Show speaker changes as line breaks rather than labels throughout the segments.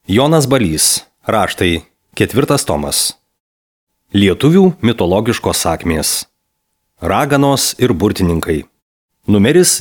Jonas Balys. Raštai. 4 tomas. Lietuvių mitologiškos sakmės. Raganos ir burtininkai. Numeris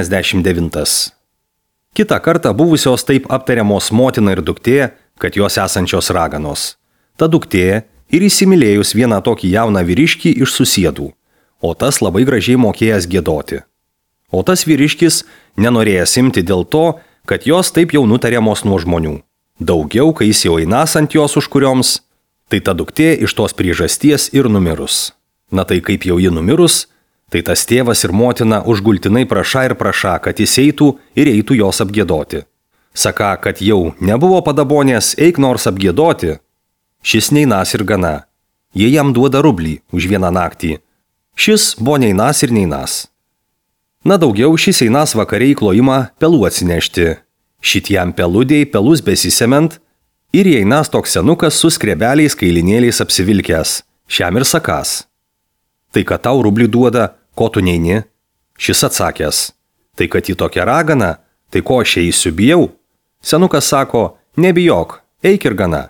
99. Kitą kartą buvusios taip aptariamos motina ir duktė, kad jos esančios raganos. Ta duktė ir įsimylėjus vieną tokį jauną vyriškį iš susiedų, o tas labai gražiai mokėjęs giedoti. O tas vyriškis nenorėjęs imti dėl to, kad jos taip jau nutariamos nuo žmonių. Daugiau, kai jis jau einas ant jos užkurioms, tai ta duktė iš tos priežasties ir numirus. Na tai kaip jau ji numirus, tai tas tėvas ir motina užgultinai prašą ir prašą, kad jis eitų ir eitų jos apgiedoti. Saka, kad jau nebuvo padabonės, eik nors apgiedoti. Šis neinas ir gana. Jie jam duoda rublį už vieną naktį. Šis buvo neinas ir neinas. Na daugiau šis einas vakariai klojimą pelų atsinešti. Šitiem peludėjai pelus besisement ir einas toks senukas su skrebeliais kailinėliais apsivilkęs. Šiam ir sakas. Tai kad tau rublį duoda, ko tu neini? Šis atsakęs. Tai kad į tokią raganą, tai ko aš eisiu bijau? Senukas sako, nebijok, eik ir gana.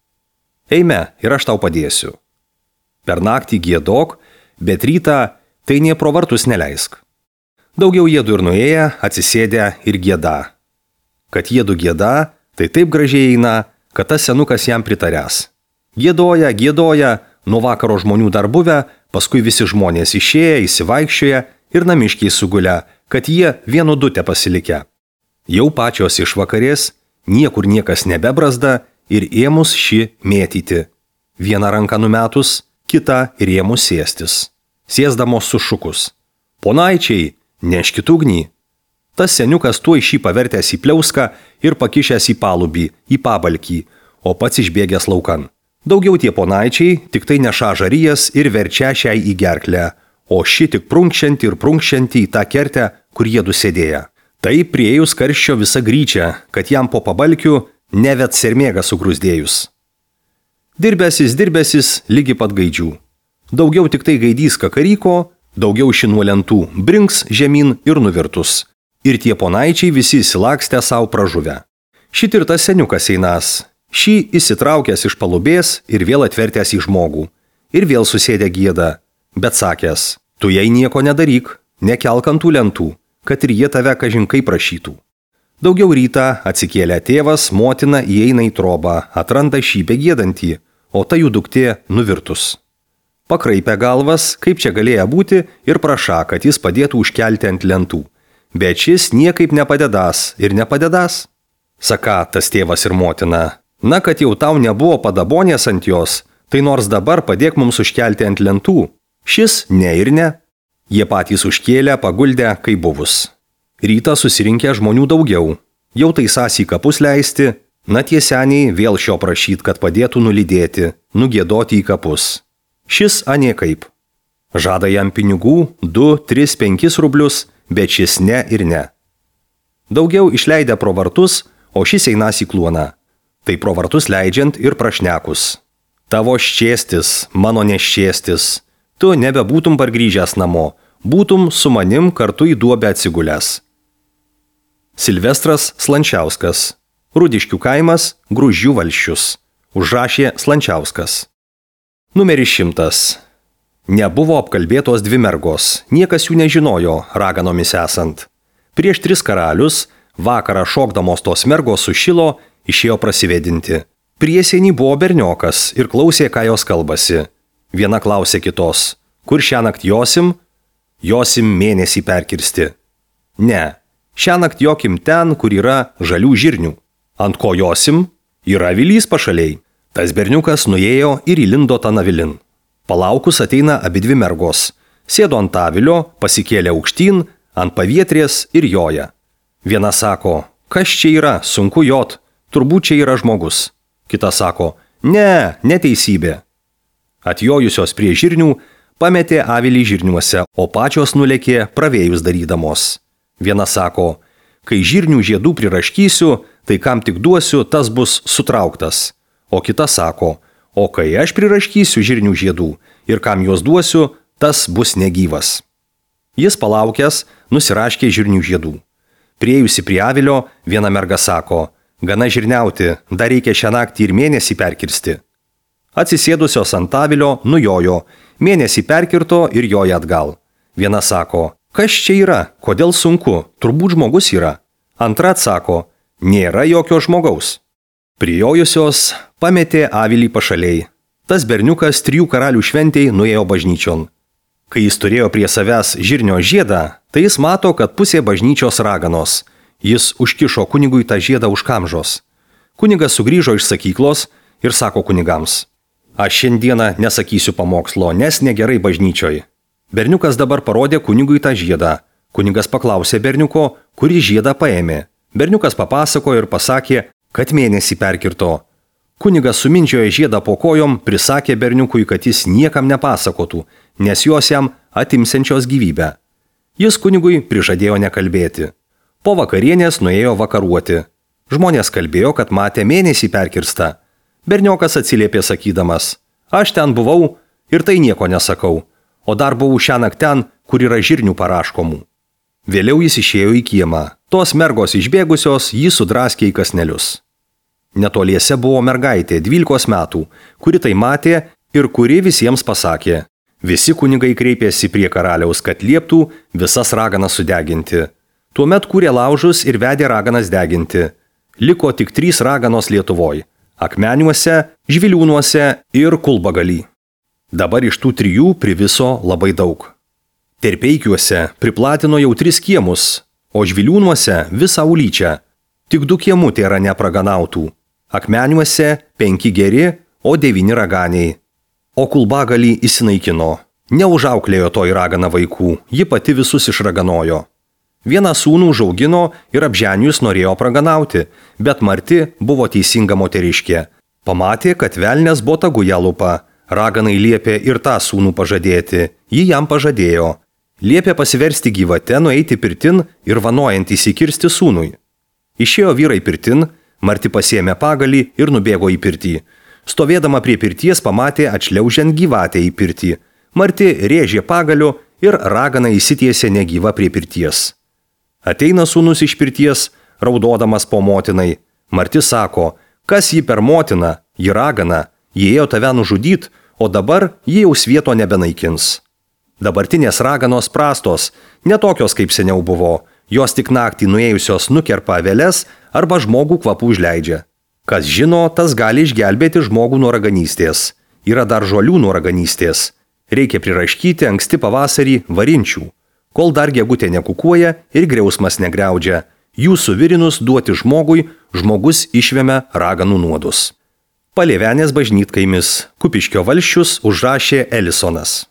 Eime ir aš tau padėsiu. Per naktį giedok, bet rytą tai nie pro vartus neleisk. Daugiau jiedu ir nuėję, atsisėdę ir gieda. Kad jiedu gieda, tai taip gražiai eina, kad tas senukas jam pritaręs. Giedoja, nuo vakaro žmonių dar buvę, paskui visi žmonės išėję, įsivaikščioja ir namiškiai sugulę, kad jie vienu dute pasilikę. Jau pačios išvakarės, niekur niekas nebebrazda ir ėmus ši mėtyti. Vieną ranką numetus, kitą ir ėmus sėstis. Sėsdamos sušukus. Ponaičiai, neškit ugnį. Tas seniukas tuoj šį pavertęs į pliauską ir pakišęs į palubį, į pabalkį, o pats išbėgęs laukan. Daugiau tie ponaičiai tik tai neša žarijas ir verčia šiai į gerklę, o ši tik prunkščianti ir prunkščianti į tą kertę, kur jiedu sėdėję. Tai priejus karščio visa gryčia, kad jam po pabalkiu nevet sermėga sugrūzdėjus. Dirbęsis, lygi pat gaidžių. Daugiau tik tai gaidys kakaryko, daugiau ši nuo lentų brinks žemyn ir nuvirtus. Ir tie ponaičiai visi įsilakstę savo pražuvę. Šitirtas seniukas einas. Šį įsitraukęs iš palubės ir vėl atvertęs į žmogų. Ir vėl susėdė gieda, bet sakęs, tu jai nieko nedaryk, nekelk ant tų lentų, kad ir jie tave kažinkai prašytų. Daugiau rytą atsikėlė tėvas, motina įeina į trobą, atranda šį begiedantį, o ta jų duktė nuvirtus. Pakraipė galvas, kaip čia galėjo būti, ir prašą, kad jis padėtų užkelti ant lentų. Bet šis niekaip nepadedas ir nepadedas. Saka tas tėvas ir motina, na kad jau tau nebuvo padabonės ant jos, tai nors dabar padėk mums užkelti ant lentų. Šis ne ir ne. Jie patys užkėlė, paguldė, kaip buvus. Rytą susirinkę žmonių daugiau. Jau tai sąs į kapus leisti, na tie seniai vėl šio prašyt, kad padėtų nulydėti, nugiedoti į kapus. Šis anie kaip. Žada jam pinigų 2, 3, 5 rublius, bet šis ne ir ne. Daugiau išleidę pro vartus, o šis einas į kluoną. Tai pro vartus leidžiant ir prašnekus. Tavo ščėstis, mano neščėstis, tu nebebūtum pargrįžęs namo, būtum su manim kartu į duobę atsigulęs. Silvestras Slančiauskas. Rudiškių kaimas, Gruzdžių valsčius. Užrašė Slančiauskas. Numeris 100. Nebuvo apkalbėtos 2 mergos, niekas jų nežinojo, raganomis esant. Prieš 3 karalius, vakarą šokdamos tos mergos sušilo, išėjo prasivėdinti. Priesienį buvo berniokas ir klausė, ką jos kalbasi. Viena klausė kitos, kur šiąnakt josim? Josim mėnesį perkirsti. Ne, šiąnakt jokim ten, kur yra žalių žirnių. Ant ko josim? Yra avilys pašaliai. Tas berniukas nuėjo ir įlindo tą avilin. Palaukus ateina abidvi mergos. Sėdo ant avilio, pasikėlė aukštyn, ant pavietrės ir joja. Viena sako, kas čia yra, sunku jot, turbūt čia yra žmogus. Kita sako, ne, neteisybė. Atjojusios prie žirnių, pametė avilį žirniuose, o pačios nulėkė pravėjus darydamos. Viena sako, kai žirnių žiedų priraškysiu, tai kam tik duosiu, tas bus sutrauktas. O kita sako, o kai aš priraškysiu žirnių žiedų ir kam juos duosiu, tas bus negyvas. Jis palaukęs, nusiraškė žirnių žiedų. Priėjusi prie avilio, viena merga sako, Gana žirniauti, dar reikia šią naktį ir mėnesį perkirsti. Atsisėdusios ant avilio nujojo, mėnesį perkirto ir joja atgal. Viena sako, kas čia yra, kodėl sunku, turbūt žmogus yra. Antra atsako, nėra jokio žmogaus. Prijojusios pametė avilį pašaliai. Tas berniukas 3 karalių šventėj nuėjo bažnyčion. Kai jis turėjo prie savęs žirnio žiedą, tai jis mato, kad pusė bažnyčios raganos. Jis užkišo kunigui tą žiedą už kamžos. Kunigas sugrįžo iš sakyklos ir sako kunigams, aš šiandieną nesakysiu pamokslo, nes negerai bažnyčioj. Berniukas dabar parodė kunigui tą žiedą. Kunigas paklausė berniuko, kurį žiedą paėmė. Berniukas papasakojo ir pasakė, kad mėnesį perkirto. Kunigas sumindžiojo žiedą po kojom, prisakė berniukui, kad jis niekam nepasakotų, nes jos jam atimsiančios gyvybę. Jis kunigui prižadėjo nekalbėti. Po vakarienės nuėjo vakaruoti. Žmonės kalbėjo, kad matė mėnesį perkirstą. Berniokas atsiliepė sakydamas, aš ten buvau ir tai nieko nesakau, o dar buvau šiąnakt ten, kur yra žirnių paraškomų. Vėliau jis išėjo į kiemą. Tos mergos išbėgusios jį sudraskė į kasnelius. Netoliese buvo mergaitė 12 metų, kuri tai matė ir kuri visiems pasakė. Visi kunigai kreipėsi prie karaliaus, kad lieptų visas raganas sudeginti. Tuomet kūrė laužus ir vedė raganas deginti. Liko tik 3 raganos Lietuvoj – Akmeniuose, Žviliūnuose ir Kulbagalį. Dabar iš tų 3 priviso labai daug. Terpeikiuose priplatino jau 3 kiemus, o Žviliūnuose visą ulyčią. Tik 2 kiemų tėra nepraganautų. Akmeniuose 5 geri, o 9 raganiai. O Kulbagalį įsinaikino. Neužauklėjo toj ragana vaikų, ji pati visus išraganojo. Vieną sūnų užaugino ir apženijus norėjo praganauti, bet Marti buvo teisinga moteriškė. Pamatė, kad velnias botagu ją lupa. Raganai liepė ir tą sūnų pažadėti. Ji jam pažadėjo. Liepė pasiversti gyvate, nueiti pirtin ir vanojant įsikirsti sūnui. Išėjo vyrai pirtin, Marti pasiėmė pagalį ir nubėgo į pirtį. Stovėdama prie pirties pamatė atšliaužiant gyvatę į pirtį. Marti rėžė pagaliu ir ragana įsitiesė negyva prie pirties. Ateina sūnus iš pirties, raudodamas po motinai. Marti sako, kas jį per motiną, ji ragana, jie ėjo tave nužudyt, o dabar jie jau svieto nebenaikins. Dabartinės raganos prastos, netokios kaip seniau buvo, jos tik naktį nuėjusios nukerpa aveles arba žmogų kvapų užleidžia. Kas žino, tas gali išgelbėti žmogų nuo raganystės. Yra dar žolių nuo raganystės. Reikia priraškyti anksti pavasarį varinčių. Kol dar gegutė nekukuoja ir griausmas negriaudžia, jų suvirinus duoti žmogui, žmogus išvemia raganų nuodus. Palėvenės bažnytkaimis, Kupiškio valsčius užrašė Elisonas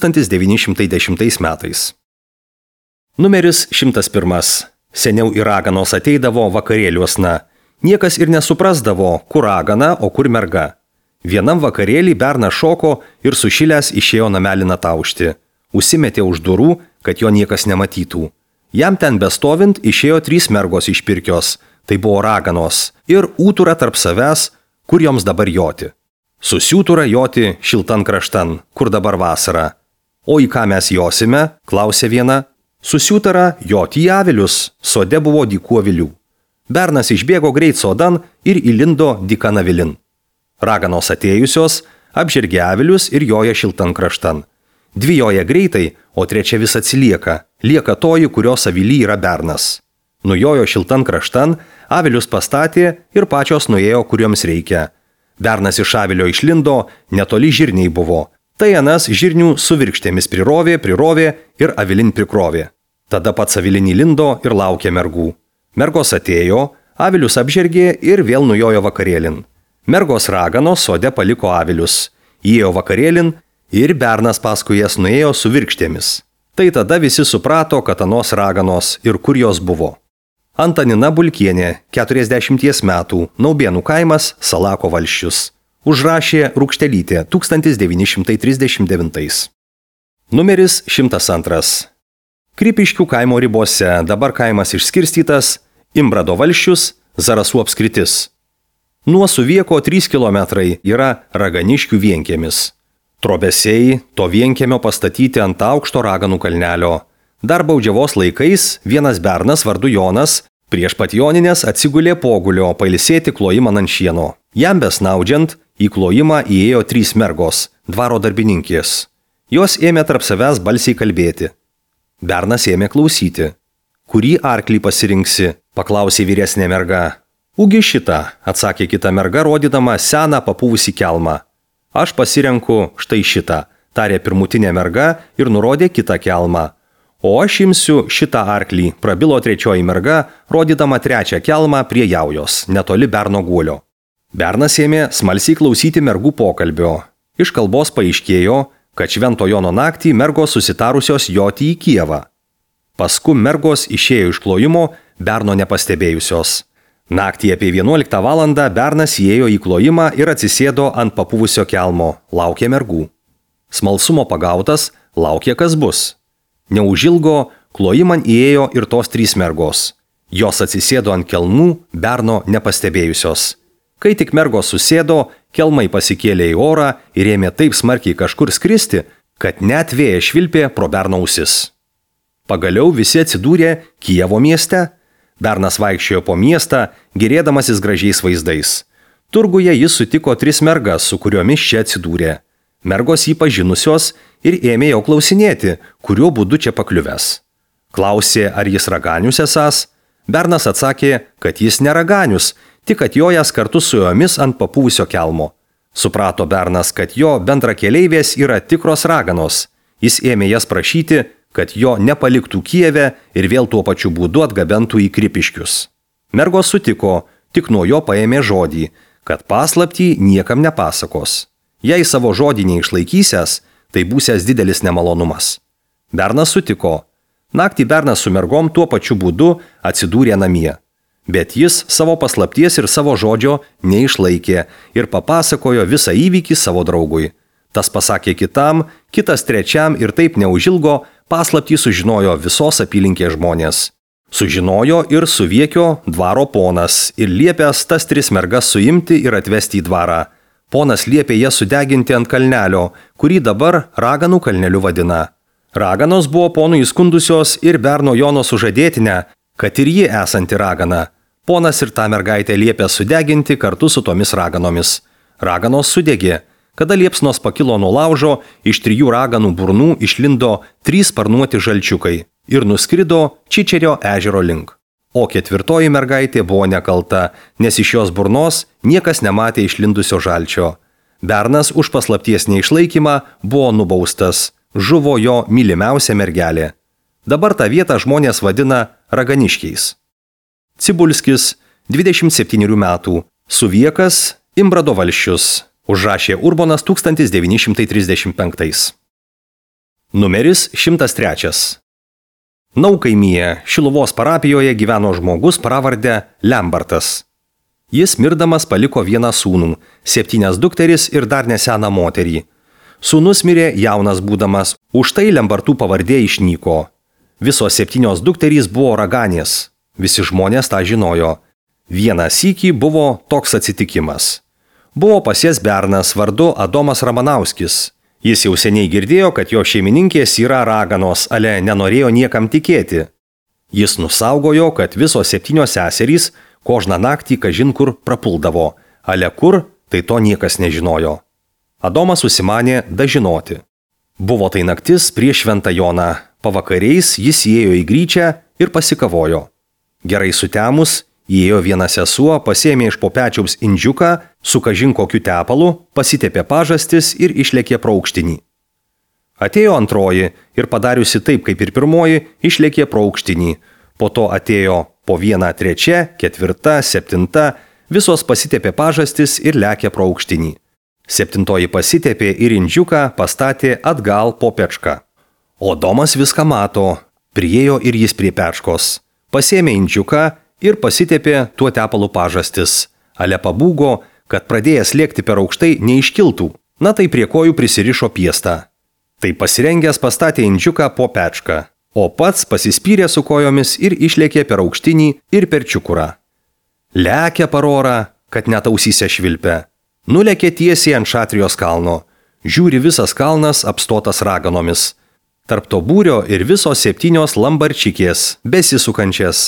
1910 metais. Numeris 101. Seniau į raganos ateidavo vakarėliuosna. Niekas ir nesuprasdavo, kur ragana, o kur merga. Vienam vakarėlį bernas šoko ir sušilęs išėjo namelį nataušti. Užsimetė už durų, kad jo niekas nematytų. Jam ten bestovint išėjo 3 mergos iš pirkios, tai buvo raganos, ir ūtura tarp savęs, kur joms dabar joti. Susiūtura joti šiltan kraštan, kur dabar vasara. O į ką mes josime, klausė viena. Susiūtara joti į avilius, sode buvo dykų avilių. Bernas išbėgo greit sodan ir įlindo dykan avilin. Raganos atėjusios apžergė avilius ir joja šiltan kraštan. 2 joja greitai, o 3 vis atsilieka. Lieka toji, kurios avily yra bernas. Nujojo šiltan kraštan, avilius pastatė ir pačios nuėjo, kurioms reikia. Bernas iš avilio išlindo, netoli žirniai buvo. Tai anas žirnių su virkštėmis prirovė ir avilin prikrovė. Tada pats avilin įlindo ir laukė mergų. Mergos atėjo, avilius apžergė ir vėl nujojo vakarėlin. Mergos raganos sode paliko avilius. Įėjo vakarėlin ir bernas paskui jas nuėjo su virkštėmis. Tai tada visi suprato, kad anos raganos ir kur jos buvo. Antanina Bulkienė, 40 metų, Naubėnų kaimas, Salako valsčius. Užrašė Rūkštelytė 1939. Numeris 102. Kripiškių kaimo ribose, dabar kaimas išskirstytas, Imbrado valsčius, Zarasų apskritis. Nuo Suvieko 3 km yra Raganiškių vienkiemis. Trobesiai to vienkiemio pastatyti ant aukšto raganų kalnelio. Dar baudžiavos laikais vienas bernas vardu Jonas Prieš pat joninės atsigulė pogulio pailsėti klojimą ant šieno. Jam besnaudžiant, į klojimą įėjo 3 mergos, dvaro darbininkės. Jos ėmė tarp savęs balsiai kalbėti. Bernas ėmė klausyti. Kurį arklį pasirinksi, paklausė vyresnė merga. Ugi šitą, atsakė kita merga, rodydama seną papuvusį kelmą. Aš pasirenku štai šitą, tarė pirmutinė merga ir nurodė kitą kelmą. O aš imsiu šitą arklį, prabilo trečioji merga, rodydama trečią kelmą prie jaujos, netoli Berno guolio. Bernas ėmė smalsiai klausyti mergų pokalbio. Iš kalbos paaiškėjo, kad Švento Jono naktį mergos susitarusios joti į Kijevą. Paskui mergos išėjo iš klojimo, Berno nepastebėjusios. Naktį apie 11 valandą Bernas įėjo į klojimą ir atsisėdo ant papuvusio kelmo, laukė mergų. Smalsumo pagautas, laukė kas bus. Neužilgo klojiman įėjo ir tos 3 mergos. Jos atsisėdo ant kelmų, Berno nepastebėjusios. Kai tik mergos susėdo, kelmai pasikėlė į orą ir ėmė taip smarkiai kažkur skristi, kad net vėjas švilpė pro Berno ausis. Pagaliau visi atsidūrė Kijevo mieste. Bernas vaikščiojo po miestą, gėrėdamasis gražiais vaizdais. Turguje jis sutiko 3 mergas, su kuriomis čia atsidūrė. Mergos jį pažinusios ir ėmė jau klausinėti, kuriuo būdu čia pakliuvęs. Klausė, ar jis raganius esąs. Bernas atsakė, kad jis neraganius, tik atjojęs kartu su jomis ant papuvusio kelmo. Suprato Bernas, kad jo bendrakeleivės yra tikros raganos. Jis ėmė jas prašyti, kad jo nepaliktų Kijeve ir vėl tuo pačiu būdu atgabentų į Kripiškius. Mergos sutiko, tik nuo jo paėmė žodį, kad paslaptį niekam nepasakos. Jei savo žodį neišlaikysęs, tai būsęs didelis nemalonumas. Bernas sutiko. Naktį Bernas su mergom tuo pačiu būdu atsidūrė namie. Bet jis savo paslapties ir savo žodžio neišlaikė ir papasakojo visą įvykį savo draugui. Tas pasakė kitam, kitas trečiam ir taip neužilgo paslaptį sužinojo visos apylinkės žmonės. Sužinojo ir Suviekio dvaro ponas ir liepęs tas 3 mergas suimti ir atvesti į dvarą. Ponas liepė jas sudeginti ant kalnelio, kurį dabar Raganų kalneliu vadina. Raganos buvo ponui įskundusios ir Berno Jono sužadėtinę, kad ir ji esanti ragana. Ponas ir tą mergaitę liepė sudeginti kartu su tomis raganomis. Raganos sudegė. Kada liepsnos pakilo nuo laužo, iš 3 raganų burnų išlindo 3 sparnuoti žalčiukai ir nuskrido Čičerio ežero link. O 4 mergaitė buvo nekalta, nes iš jos burnos niekas nematė išlindusio žalčio. Bernas už paslapties neišlaikymą buvo nubaustas, žuvo jo mylimiausia mergelė. Dabar tą vietą žmonės vadina Raganiškiais. Cibulskis, 27 metų, Suviekas, Imbrado valsčius. Užrašė Urbonas 1935. Numeris 103. Naukaimyje, Šiluvos parapijoje gyveno žmogus pravarde Lembartas. Jis mirdamas paliko 1 sūnų, 7 dukteris ir dar neseną moterį. Sūnus mirė jaunas būdamas, už tai Lembartų pavardė išnyko. Visos 7 dukterys buvo raganės. Visi žmonės tą žinojo. Vieną sykį buvo toks atsitikimas. Buvo pas jas bernas vardu Adomas Ramanauskis. Jis jau seniai girdėjo, kad jo šeimininkės yra raganos, ale nenorėjo niekam tikėti. Jis nusaugojo, kad visos 7 seserys kožną naktį kažin kur prapuldavo, ale kur, tai to niekas nežinojo. Adomas susimanė dažinoti. Buvo tai naktis prieš Šventą Joną. Pavakariais jis įėjo į gryčią ir pasikavojo. Gerai sutemus, įėjo viena sesuo, pasėmė iš po pečiaus indžiuką, su kažin kokiu tepalu, pasitepė pažastis ir išlėkė pro aukštinį. Atėjo antroji ir padariusi taip, kaip ir pirmoji, išlėkė pro aukštinį. Po to atėjo po 1 trečia, 4, 7, visos pasitepė pažastis ir lėkė pro aukštinį. 7 pasitepė ir indžiuką pastatė atgal po pečką. O Domas viską mato, priėjo ir jis prie pečkos, pasėmė indžiuką ir pasitepė tuo tepalu pažastis, ale pabūgo, kad pradėjęs lėkti per aukštai neiškiltų, na tai prie kojų prisirišo piestą. Tai pasirengęs pastatė indžiuką po pečką, o pats pasispyrė su kojomis ir išlėkė per aukštinį ir per čiukurą. Lekia parorą, kad net ausyse švilpia. Nulekė tiesiai ant Šatrijos kalno. Žiūri visas kalnas apstotas raganomis. Tarp to būrio ir visos 7 lambarčikės, besisukančias.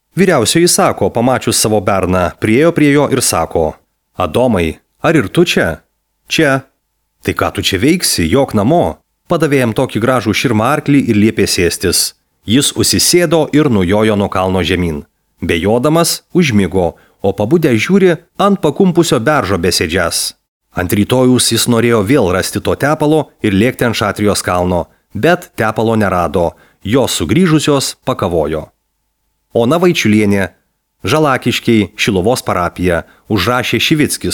Vyriausioji sako, pamačius savo berną, priėjo prie jo ir sako: Adomai, ar ir tu čia? Čia. Tai ką tu čia veiksi, jok namo? Padavė jam tokį gražų širmą arklį ir liepė sėstis. Jis užsisėdo ir nujojo nuo kalno žemyn. Bejodamas, užmigo, o pabudę žiūri ant pakumpusio beržo besėdžias. Ant rytojus jis norėjo vėl rasti to tepalo ir lėkti ant Šatrijos kalno, bet tepalo nerado, jos sugrįžusios pakavojo. Ona Vaičiulienė, Žalakiškiai, Šiluvos parapija, užrašė Šivickis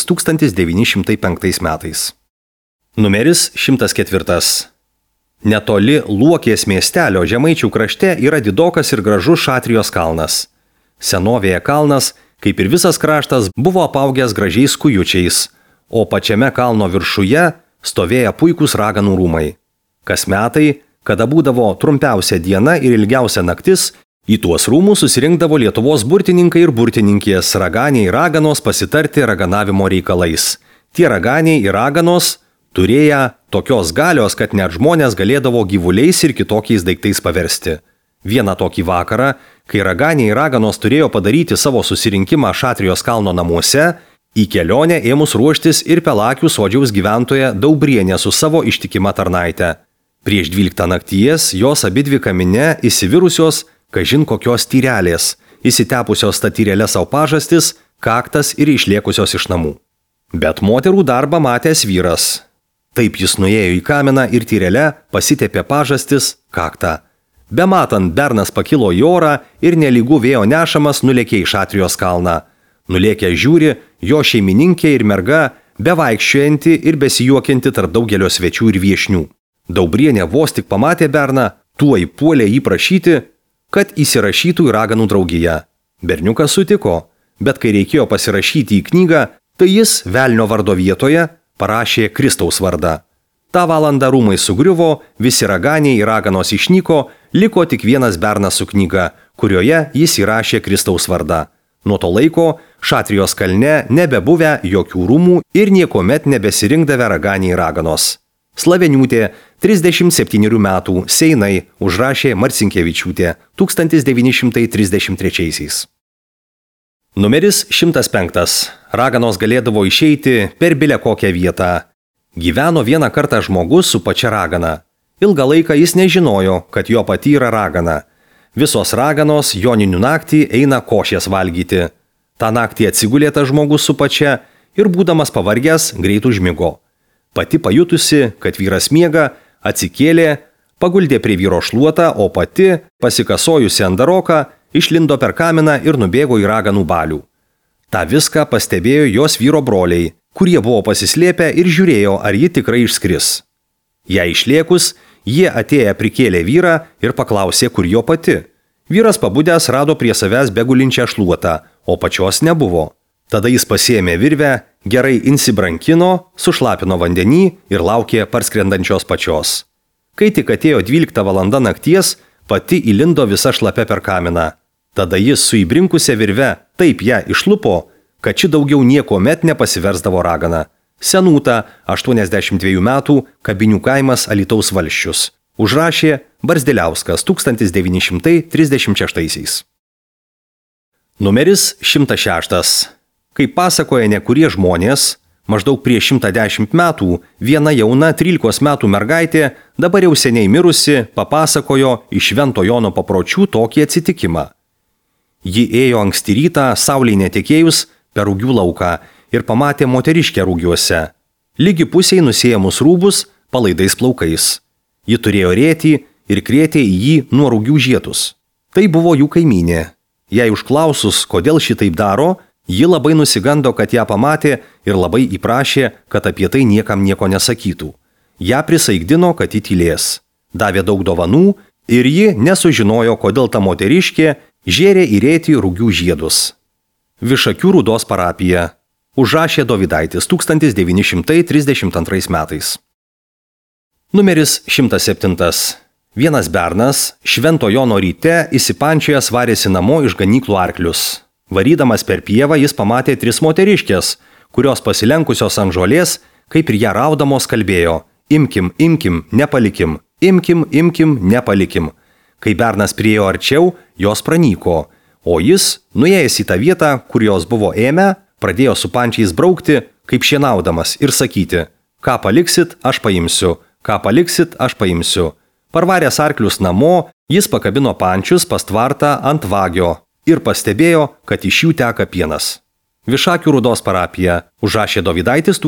1905 metais. Numeris 104. Netoli Luokės miestelio Žemaičių krašte yra didokas ir gražus Šatrijos kalnas. Senovėje kalnas, kaip ir visas kraštas, buvo apaugęs gražiais kujučiais, o pačiame kalno viršuje stovėjo puikūs raganų rūmai. Kas metai, kada būdavo trumpiausia diena ir ilgiausia naktis, į tuos rūmus susirinkdavo Lietuvos burtininkai ir burtininkės, raganiai ir raganos pasitarti raganavimo reikalais. Tie raganiai ir raganos turėję tokios galios, kad net žmonės galėdavo gyvuliais ir kitokiais daiktais paversti. Vieną tokį vakarą, kai raganiai ir raganos turėjo padaryti savo susirinkimą Šatrijos kalno namuose, į kelionę ėmus ruoštis ir Pelakių sodžiaus gyventoja Daubrienė su savo ištikima tarnaite. Prieš 12 nakties jos abidvi kamine įsivirusios kažin kokios tyrelės, įsitepusios tą tyrelę savo pažastis, kaktas ir išliekusios iš namų. Bet moterų darbą matęs vyras. Taip jis nuėjo į kaminą ir tyrelę pasitepė pažastis, kaktą. Bematant, bernas pakilo į orą ir nelygų vėjo nešamas nulėkė į Šatrijos kalną. Nulėkė žiūri, jo šeimininkė ir merga, bevaikščiojanti ir besijuokianti tarp daugelio svečių ir viešnių. Daubrienė vos tik pamatė berną, tuoj puolė jį prašyti, kad įsirašytų į raganų draugiją. Berniukas sutiko, bet kai reikėjo pasirašyti į knygą, tai jis velnio vardo vietoje parašė Kristaus vardą. Ta valandą rūmai sugriuvo, visi raganiai ir raganos išnyko, liko tik vienas bernas su knyga, kurioje jis įrašė Kristaus vardą. Nuo to laiko Šatrijos kalne nebebuvę jokių rūmų ir niekuomet nebesirinkdavę raganiai ir raganos. Slaveniūtė 37 metų Seinai užrašė Marcinkevičiūtė 1933. Numeris 105. Raganos galėdavo išeiti per bile kokią vietą. Gyveno vieną kartą žmogus su pačia ragana. Ilgą laiką jis nežinojo, kad jo pati yra ragana. Visos raganos joninių naktį eina košės valgyti. Ta naktį atsigulė tas žmogus su pačia ir būdamas pavargęs greit užmigo. Pati pajutusi, kad vyras miega, atsikėlė, paguldė prie vyro šluotą, o pati, pasikasojusi ant daroką, išlindo per kaminą ir nubėgo į raganų balių. Ta viską pastebėjo jos vyro broliai, kurie buvo pasislėpę ir žiūrėjo, ar ji tikrai išskris. Jei išliekus, jie atėję prikėlė vyrą ir paklausė, kur jo pati. Vyras pabudęs rado prie savęs begulinčią šluotą, o pačios nebuvo. Tada jis pasiėmė virvę, gerai insibrankino, sušlapino vandenį ir laukė parskrendančios pačios. Kai tik atėjo 12 valanda nakties, pati įlindo visa šlapia per kaminą. Tada jis su įbrinkusia virve taip ją išlupo, kad ši daugiau niekuomet nepasiversdavo ragana. Senūta, 82 metų, Kabinių kaimas, Alytaus valsčius. Užrašė Barzdeliauskas 1936. Numeris 106. Kaip pasakoja nekurie žmonės, maždaug prieš 110 metų viena jauna 13 metų mergaitė, dabar jau seniai mirusi, papasakojo iš Švento Jono papročių tokį atsitikimą. Ji ėjo anksti rytą, saulei netekėjus, per rūgių lauką ir pamatė moteriškę rūgiuose. Lygi pusiai nusiėmus rūbus, palaidais plaukais. Ji turėjo rėtį ir krėtė į jį nuo rūgių žiedus. Tai buvo jų kaimynė. Jei užklausus, kodėl šitaip daro, ji labai nusigando, kad ją pamatė ir labai įprašė, kad apie tai niekam nieko nesakytų. Ja prisaikdino, kad ji tylės. Davė daug dovanų ir ji nesužinojo, kodėl ta moteriškė žėrė į rėtį rūgių žiedus. Višakių Rūdos parapija. Užrašė Dovydaitis 1932 metais. Numeris 107. Vienas bernas Švento Jono ryte įsipančiojęs varėsi namo iš ganyklų arklius. Varydamas per pievą jis pamatė 3 moteriškės, kurios pasilenkusios ant žolės, kaip ir ją raudamos kalbėjo: imkim, imkim, nepalikim, imkim, imkim, nepalikim. Kai bernas priėjo arčiau, jos pranyko, O jis, nuėjęs į tą vietą, kur jos buvo ėmę, pradėjo su pančiais braukti, kaip šienaudamas ir sakyti, ką paliksit, aš paimsiu, ką paliksit, aš paimsiu. Parvaręs arklius namo, jis pakabino pančius pas tvartą ant vagio ir pastebėjo, kad iš jų teka pienas. Višakių Rūdos parapija, užrašė Dovydaitis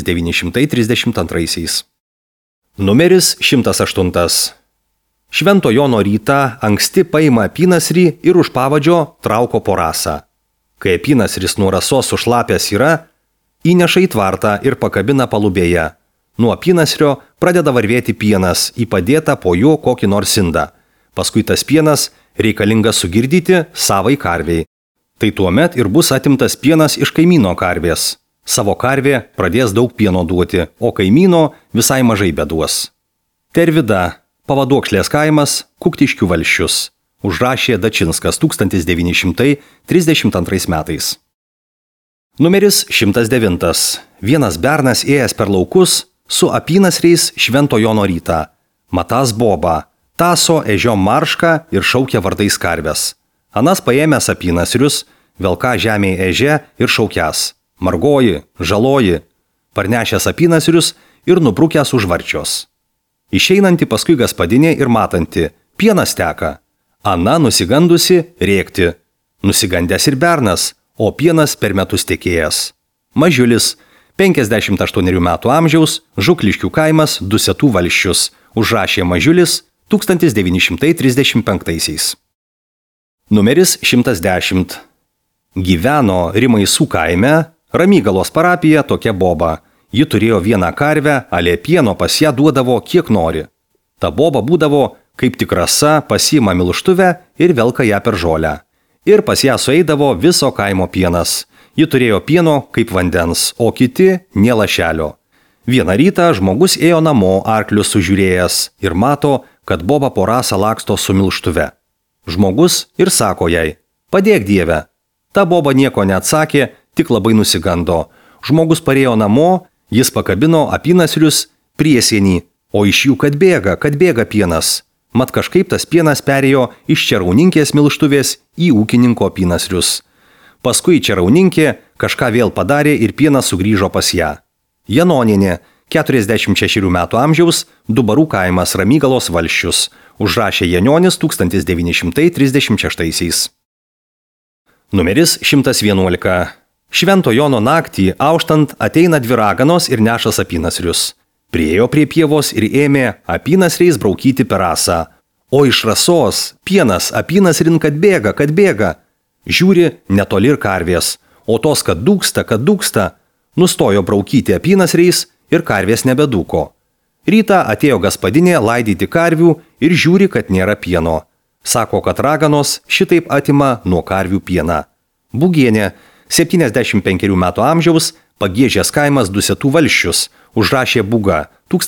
1932. Numeris 108. Švento Jono rytą anksti paima apynasrį ir už pavadžio trauko po rasą. Kai apynasris nuo rasos sušlapęs yra, įneša į tvartą ir pakabina palubėje. Nuo apynasrio pradeda varvėti pienas, įpadėta po juo kokį nors indą. Paskui tas pienas reikalingas sugirdyti savai karviai. Tai tuomet ir bus atimtas pienas iš kaimyno karvės. Savo karvė pradės daug pieno duoti, o kaimyno visai mažai beduos. Tervida, Pavaduokšlės kaimas, Kuktiškių valsčius. Užrašė Dačinskas 1932 metais. Numeris 109. Vienas bernas ėjęs per laukus su apynasriais Švento Jono rytą. Matas boba, taso ežiom maršką ir šaukia vardais karves. Anas paėmęs apynasrius, velka žemėje eže ir šaukęs. Margoji, žaloji, parnešęs apynasrius ir nubrukęs už varčios. Išeinanti paskui gaspadinė ir matanti, pienas teka. Ana nusigandusi rėkti. Nusigandęs ir bernas, o pienas per metus tekėjęs. Mažiulis, 58 metų amžiaus, Žukliškių kaimas, Dusetų valsčius. Užrašė Mažiulis 1935. Numeris 110. Gyveno Rimaisų kaime, Ramygalos parapija tokia boba. Ji turėjo vieną karvę, ale pieno pas ją duodavo kiek nori. Ta boba būdavo, kaip tik rasa, pasiima milštuvę ir velka ją per žolę. Ir pas ją sueidavo viso kaimo pienas. Ji turėjo pieno kaip vandens, o kiti nė lašelio. Vieną rytą žmogus ėjo namo arklius sužiūrėjęs ir mato, kad boba po rasą laksto su milštuve. Žmogus ir sako jai, padėk Dieve. Ta boba nieko neatsakė, tik labai nusigando. Žmogus parėjo namo, jis pakabino apynasrius priesienį, o iš jų kad bėga pienas. Mat kažkaip tas pienas perėjo iš čerauninkės milštuvės į ūkininko apynasrius. Paskui čerauninkė kažką vėl padarė ir pienas sugrįžo pas ją. Janonienė, 46 metų amžiaus, Dubarų kaimas, Ramygalos valsčius. Užrašė Janionis 1936. Numeris 111. Švento Jono naktį auštant ateina dvi raganos ir nešas apynasrius. Priėjo prie pievos ir ėmė apynasriais braukyti per rasą. O iš rasos pienas apynasrin kad bėga. Žiūri, netoli ir karvės, o tos, kad dūksta, nustojo braukyti apynasriais ir karvės nebedūko. Rytą atėjo gaspadinė laidyti karvių ir žiūri, kad nėra pieno. Sako, kad raganos šitaip atima nuo karvių pieną. Bugienė, 75 metų amžiaus, Pagiežės kaimas, Dusetų valsčius. Užrašė Buga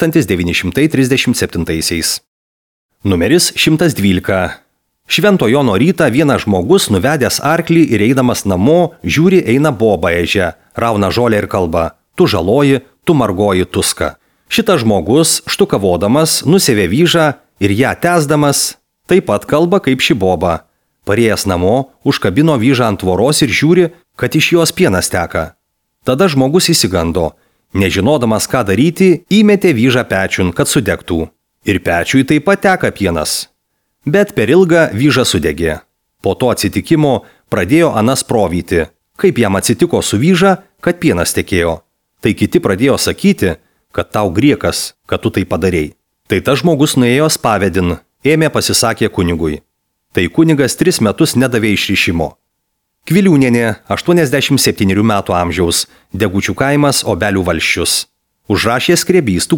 1937. Numeris 112. Švento Jono rytą vienas žmogus nuvedęs arklį ir eidamas namo, žiūri eina boba eže, rauna žolę ir kalba, tu žaloji, tu margoji tuska. Šitas žmogus, štukavodamas, nusėvė vyžą ir ją tęsdamas, taip pat kalba kaip ši boba. Parėjęs namo, užkabino vyžą ant tvoros ir žiūri, kad iš jos pienas teka. Tada žmogus įsigando. Nežinodamas, ką daryti, įmetė vyžą pečiun, kad sudegtų. Ir pečiui taip pat teka pienas. Bet per ilgą vyžą sudegė. Po to atsitikimo pradėjo Anas provyti, kaip jam atsitiko su vyža, kad pienas tekėjo. Tai kiti pradėjo sakyti, kad tau griekas, kad tu tai padarei. Tai tas žmogus nuėjo spavedin, ėmė pasisakė kunigui. Tai kunigas 3 metus nedavė išrišimo. Kviliūnienė, 87 metų amžiaus, Degučių kaimas, Obelių valsčius. Užrašė Skrebys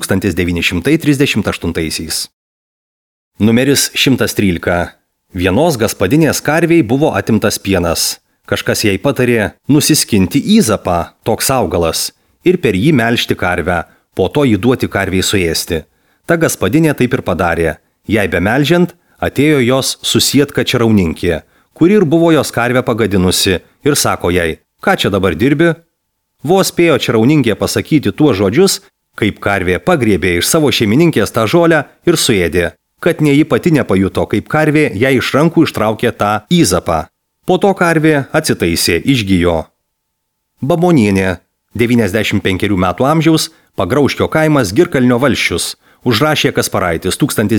1938. Numeris 113. Vienos gaspadinės karviai buvo atimtas pienas. Kažkas jai patarė nusiskinti įzapą, toks augalas, ir per jį melžti karvę, po to jį duoti karviai suėsti. Ta gaspadinė taip ir padarė. Jai bemelžiant, atėjo jos susietka čerauninkė, kuri ir buvo jos karvę pagadinusi, ir sako jai, ką čia dabar dirbi? Vos spėjo čerauninkė pasakyti tuos žodžius, kaip karvė pagriebė iš savo šeimininkės tą žolę ir suėdė, kad ne ji pati nepajuto, kaip karvė jai iš rankų ištraukė tą įzapą. Po to karvė atsitaisė, išgijo. Babonienė, 95 metų amžiaus, Pagraužkio kaimas, Girkalnio valsčius, užrašė Kasparaitis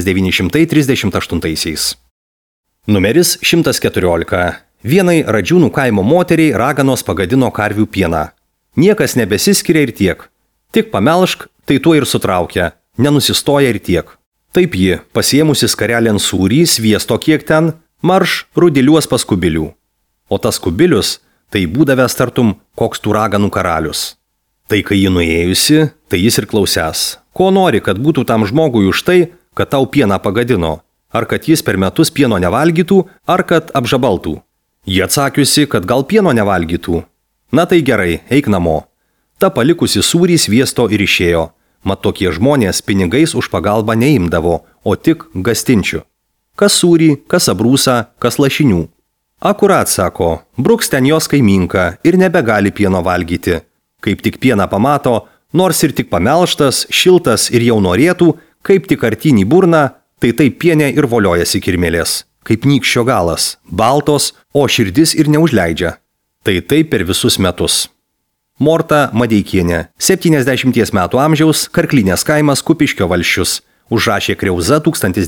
1938. Numeris 114. Vienai Radžiūnų kaimo moteriai raganos pagadino karvių pieną. Niekas nebesiskiria ir tiek. Tik pamelšk, tai tuo ir sutraukia, nenusistoja ir tiek. Taip ji, pasiėmusi skarelėn sūrį, sviesto kiek ten, marš rudiliuos pas kubilių. O tas kubilius, tai būdavęs tartum koks tų raganų karalius. Tai kai ji nuėjusi, tai jis ir klausęs, ko nori, kad būtų tam žmogui už tai, kad tau pieną pagadino, ar kad jis per metus pieno nevalgytų, ar kad apžabaltų. Ji atsakiusi, kad gal pieno nevalgytų. Na tai gerai, eik namo. Ta palikusi sūrį sviesto ir išėjo. Mat tokie žmonės pinigais už pagalbą neimdavo, o tik gastinčių. Kas sūrį, kas abrūsą, kas lašinių. Akurat, sako, bruks ten jos kaiminka ir nebegali pieno valgyti. Kaip tik pieną pamato, nors ir tik pamelštas, šiltas ir jau norėtų, kaip tik artyn į burną, tai taip pienė ir voliojasi kirmėlės. Kaip nykščio galas, baltos, o širdis ir neužleidžia. Tai taip per visus metus. Morta Madeikienė, 70 metų amžiaus, Karklinės kaimas, Kupiškio valsčius, užrašė Kriauza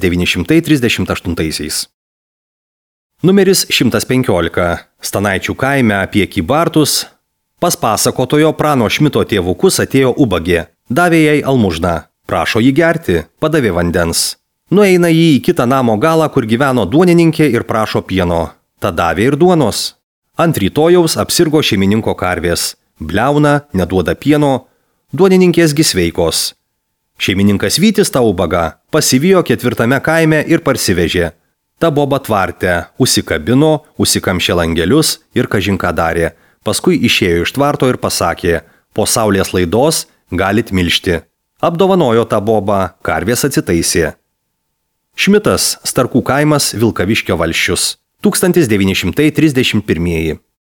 1938. Numeris 115. Stanaičių kaime apie Kybartus. Pas pasakotojo Prano Šmito tėvukus atėjo ubagė, davė jai almužną, prašo jį gerti, padavė vandens. Nueina jį į kitą namo galą, kur gyveno duonininkė ir prašo pieno, ta davė ir duonos. Ant rytojaus apsirgo šeimininko karvės, bliauna, neduoda pieno, duonininkėsgi sveikos. Šeimininkas Vytis tą ubagą pasivijo 4 kaime ir parsivežė. Ta boba tvarte, užsikabino, užsikamšė langelius ir kažinką darė. Paskui išėjo iš tvarto ir pasakė, po saulės laidos galit milšti. Apdovanojo tą bobą, karvės atsitaisė. Šmitas, Starkų kaimas, Vilkaviškio valsčius, 1931.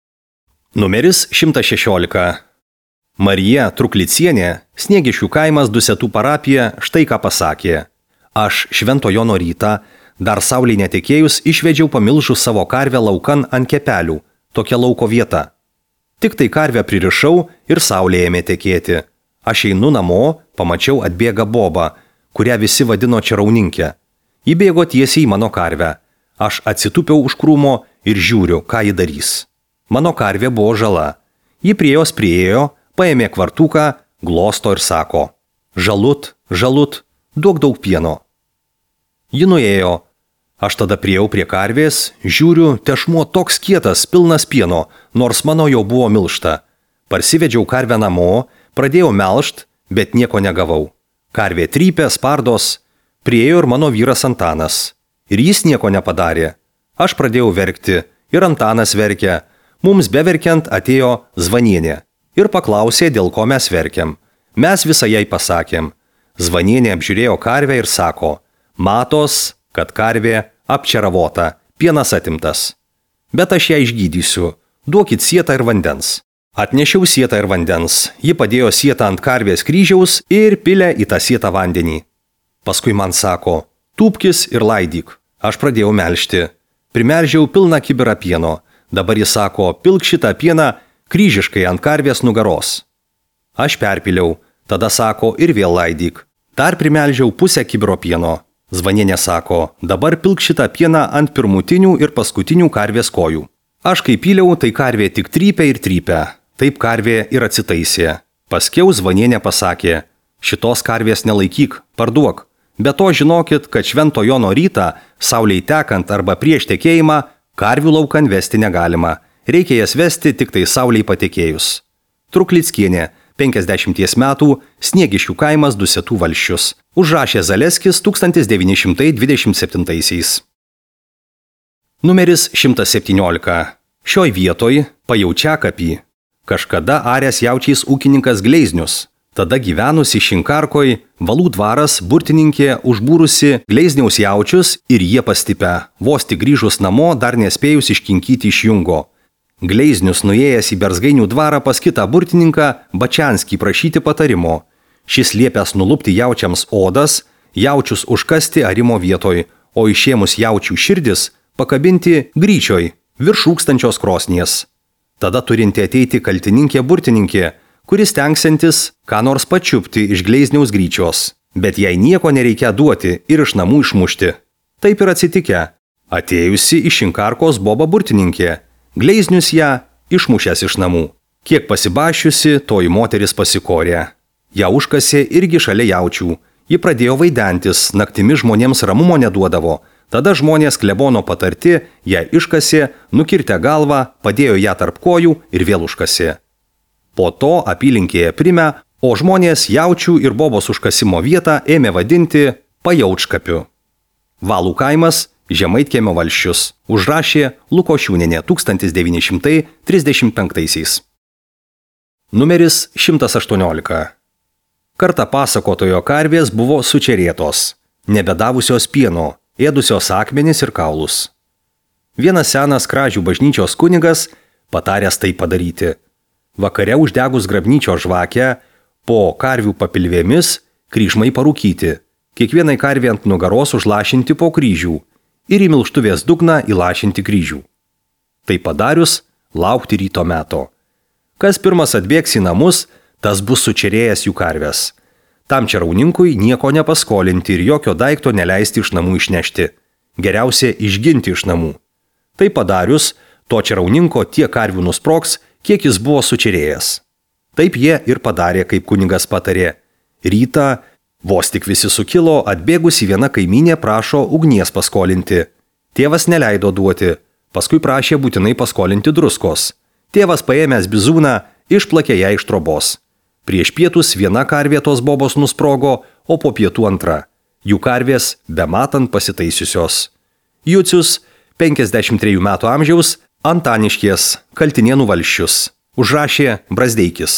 Numeris 116. Marija Truklicienė, Sniegišių kaimas, Dusetų parapija, štai ką pasakė. Aš Švento Jono rytą, dar saulei netekėjus, išvedžiau pamilžus savo karvę laukan ant kepelių, tokia lauko vieta. Tik tai karvę pririšau ir saulė ėmė tekėti. Aš einu namo, pamačiau atbėga bobą, kurią visi vadino čirauninkė. Ji bėgo tiesiai į mano karvę. Aš atsitupiau už krūmo ir žiūriu, ką ji darys. Mano karvė buvo žala. Ji prie jos priėjo, paėmė kvartuką, glosto ir sako, žalut, žalut, duok daug pieno. Ji nuėjo. Aš tada priėjau prie karvės, žiūriu, tešmuo toks kietas, pilnas pieno, nors mano jau buvo milšta. Parsivedžiau karvę namo, pradėjau melšt, bet nieko negavau. Karvė trypė, spardos, priėjo ir mano vyras Antanas. Ir jis nieko nepadarė. Aš pradėjau verkti, ir Antanas verkė. Mums beverkiant atėjo Zvanienė ir paklausė, dėl ko mes verkiam. Mes visą jai pasakėm. Zvanienė apžiūrėjo karvę ir sako, matos, kad karvė apčeravota, pienas atimtas. Bet aš ją išgydysiu, duokit sietą ir vandens. Atnešiau sietą ir vandens, ji padėjo sietą ant karvės kryžiaus ir pilė į tą sietą vandenį. Paskui man sako, tūpkis ir laidyk. Aš pradėjau melžti. Primelžiau pilną kibirą pieno. Dabar jis sako, pilk šitą pieną kryžiškai ant karvės nugaros. Aš perpiliau, tada sako, ir vėl laidyk. Dar primelžiau pusę kibiro pieno. Zvanienė sako, dabar pilk šitą pieną ant pirmutinių ir paskutinių karvės kojų. Aš kai pyliau, tai karvė tik trypė ir trypė. Taip karvė ir atsitaisė. Paskiau Zvanienė pasakė, šitos karvės nelaikyk, parduok. Be to žinokit, kad Švento Jono rytą, saulei tekant arba prieš tekėjimą, karvių laukan vesti negalima. Reikia jas vesti tik tai saulei patekėjus. Truklickienė, 50 metų, Sniegišių kaimas, Dusetų valsčius. Užrašė Zaleskis 1927. Numeris 117. Šioj vietoj, Pajaučiakapy, kažkada aręs jaučiais ūkininkas Gleiznius. Tada gyvenusi Šinkarkoj, Valų dvaras, burtininkė užbūrusi Gleizniaus jaučius ir jie pastipę, vos tik grįžus namo, dar nespėjus iškinkyti iš jungo. Gleiznius nuėjęs į Berzgainių dvarą pas kitą burtininką Bačianskį prašyti patarimo. Šis liepęs nulupti jaučiams odas, jaučius užkasti arimo vietoj, o išėmus jaučių širdis pakabinti gryčioj, virš rūkstančios krosnies. Tada turinti ateiti kaltininkė burtininkė, kuris tenksantis ką nors pačiupti iš gleizniaus gryčios, bet jai nieko nereikia duoti ir iš namų išmušti. Taip ir atsitikę. Atėjusi iš Inkarkos Boba burtininkė, gleiznius ją išmušęs iš namų. Kiek pasibašiusi, toji moteris pasikorė. Ja užkasė irgi šalia jaučių. Ji pradėjo vaidentis, naktimi žmonėms ramumo neduodavo. Tada žmonės klebono patarti, ją iškasė, nukirtė galvą, padėjo ją tarp kojų ir vėl užkasė. Po to apylinkėje prime, o žmonės jaučių ir Bobos užkasimo vietą ėmė vadinti Pajaučkapiu. Valų kaimas, Žemaitkiemio valsčius, užrašė Lukošiūnienė 1935. Numeris 118. Kartą pasakotojo karvės buvo sučerėtos, nebedavusios pieno, ėdusios akmenis ir kaulus. Vienas senas Kražių bažnyčios kunigas pataręs tai padaryti. Vakare uždegus grabnyčio žvakę, po karvių papilvėmis kryžmai parūkyti, kiekvienai karvė ant nugaros užlašinti po kryžių ir į milštuvės dugną įlašinti kryžių. Tai padarius, laukti ryto meto. Kas pirmas atbėgs į namus, tas bus sučerėjęs jų karves. Tam čarauninkui nieko nepaskolinti ir jokio daikto neleisti iš namų išnešti. Geriausia išginti iš namų. Tai padarius, to čarauninko tiek karvių nusprogs, kiek jis buvo sučerėjęs. Taip jie ir padarė, kaip kunigas patarė. Rytą, vos tik visi sukilo, atbėgusi viena kaimynė prašo ugnies paskolinti. Tėvas neleido duoti, paskui prašė būtinai paskolinti druskos. Tėvas paėmęs bizūną, išplakė ją iš trobos. Prieš pietus viena karvė tos Bobos nusprogo, o po pietų antra. Jų karvės bematant pasitaisiusios. Jucius, 53 metų amžiaus, Antaniškės, Kaltinėnų valsčius. Užrašė Brazdeikis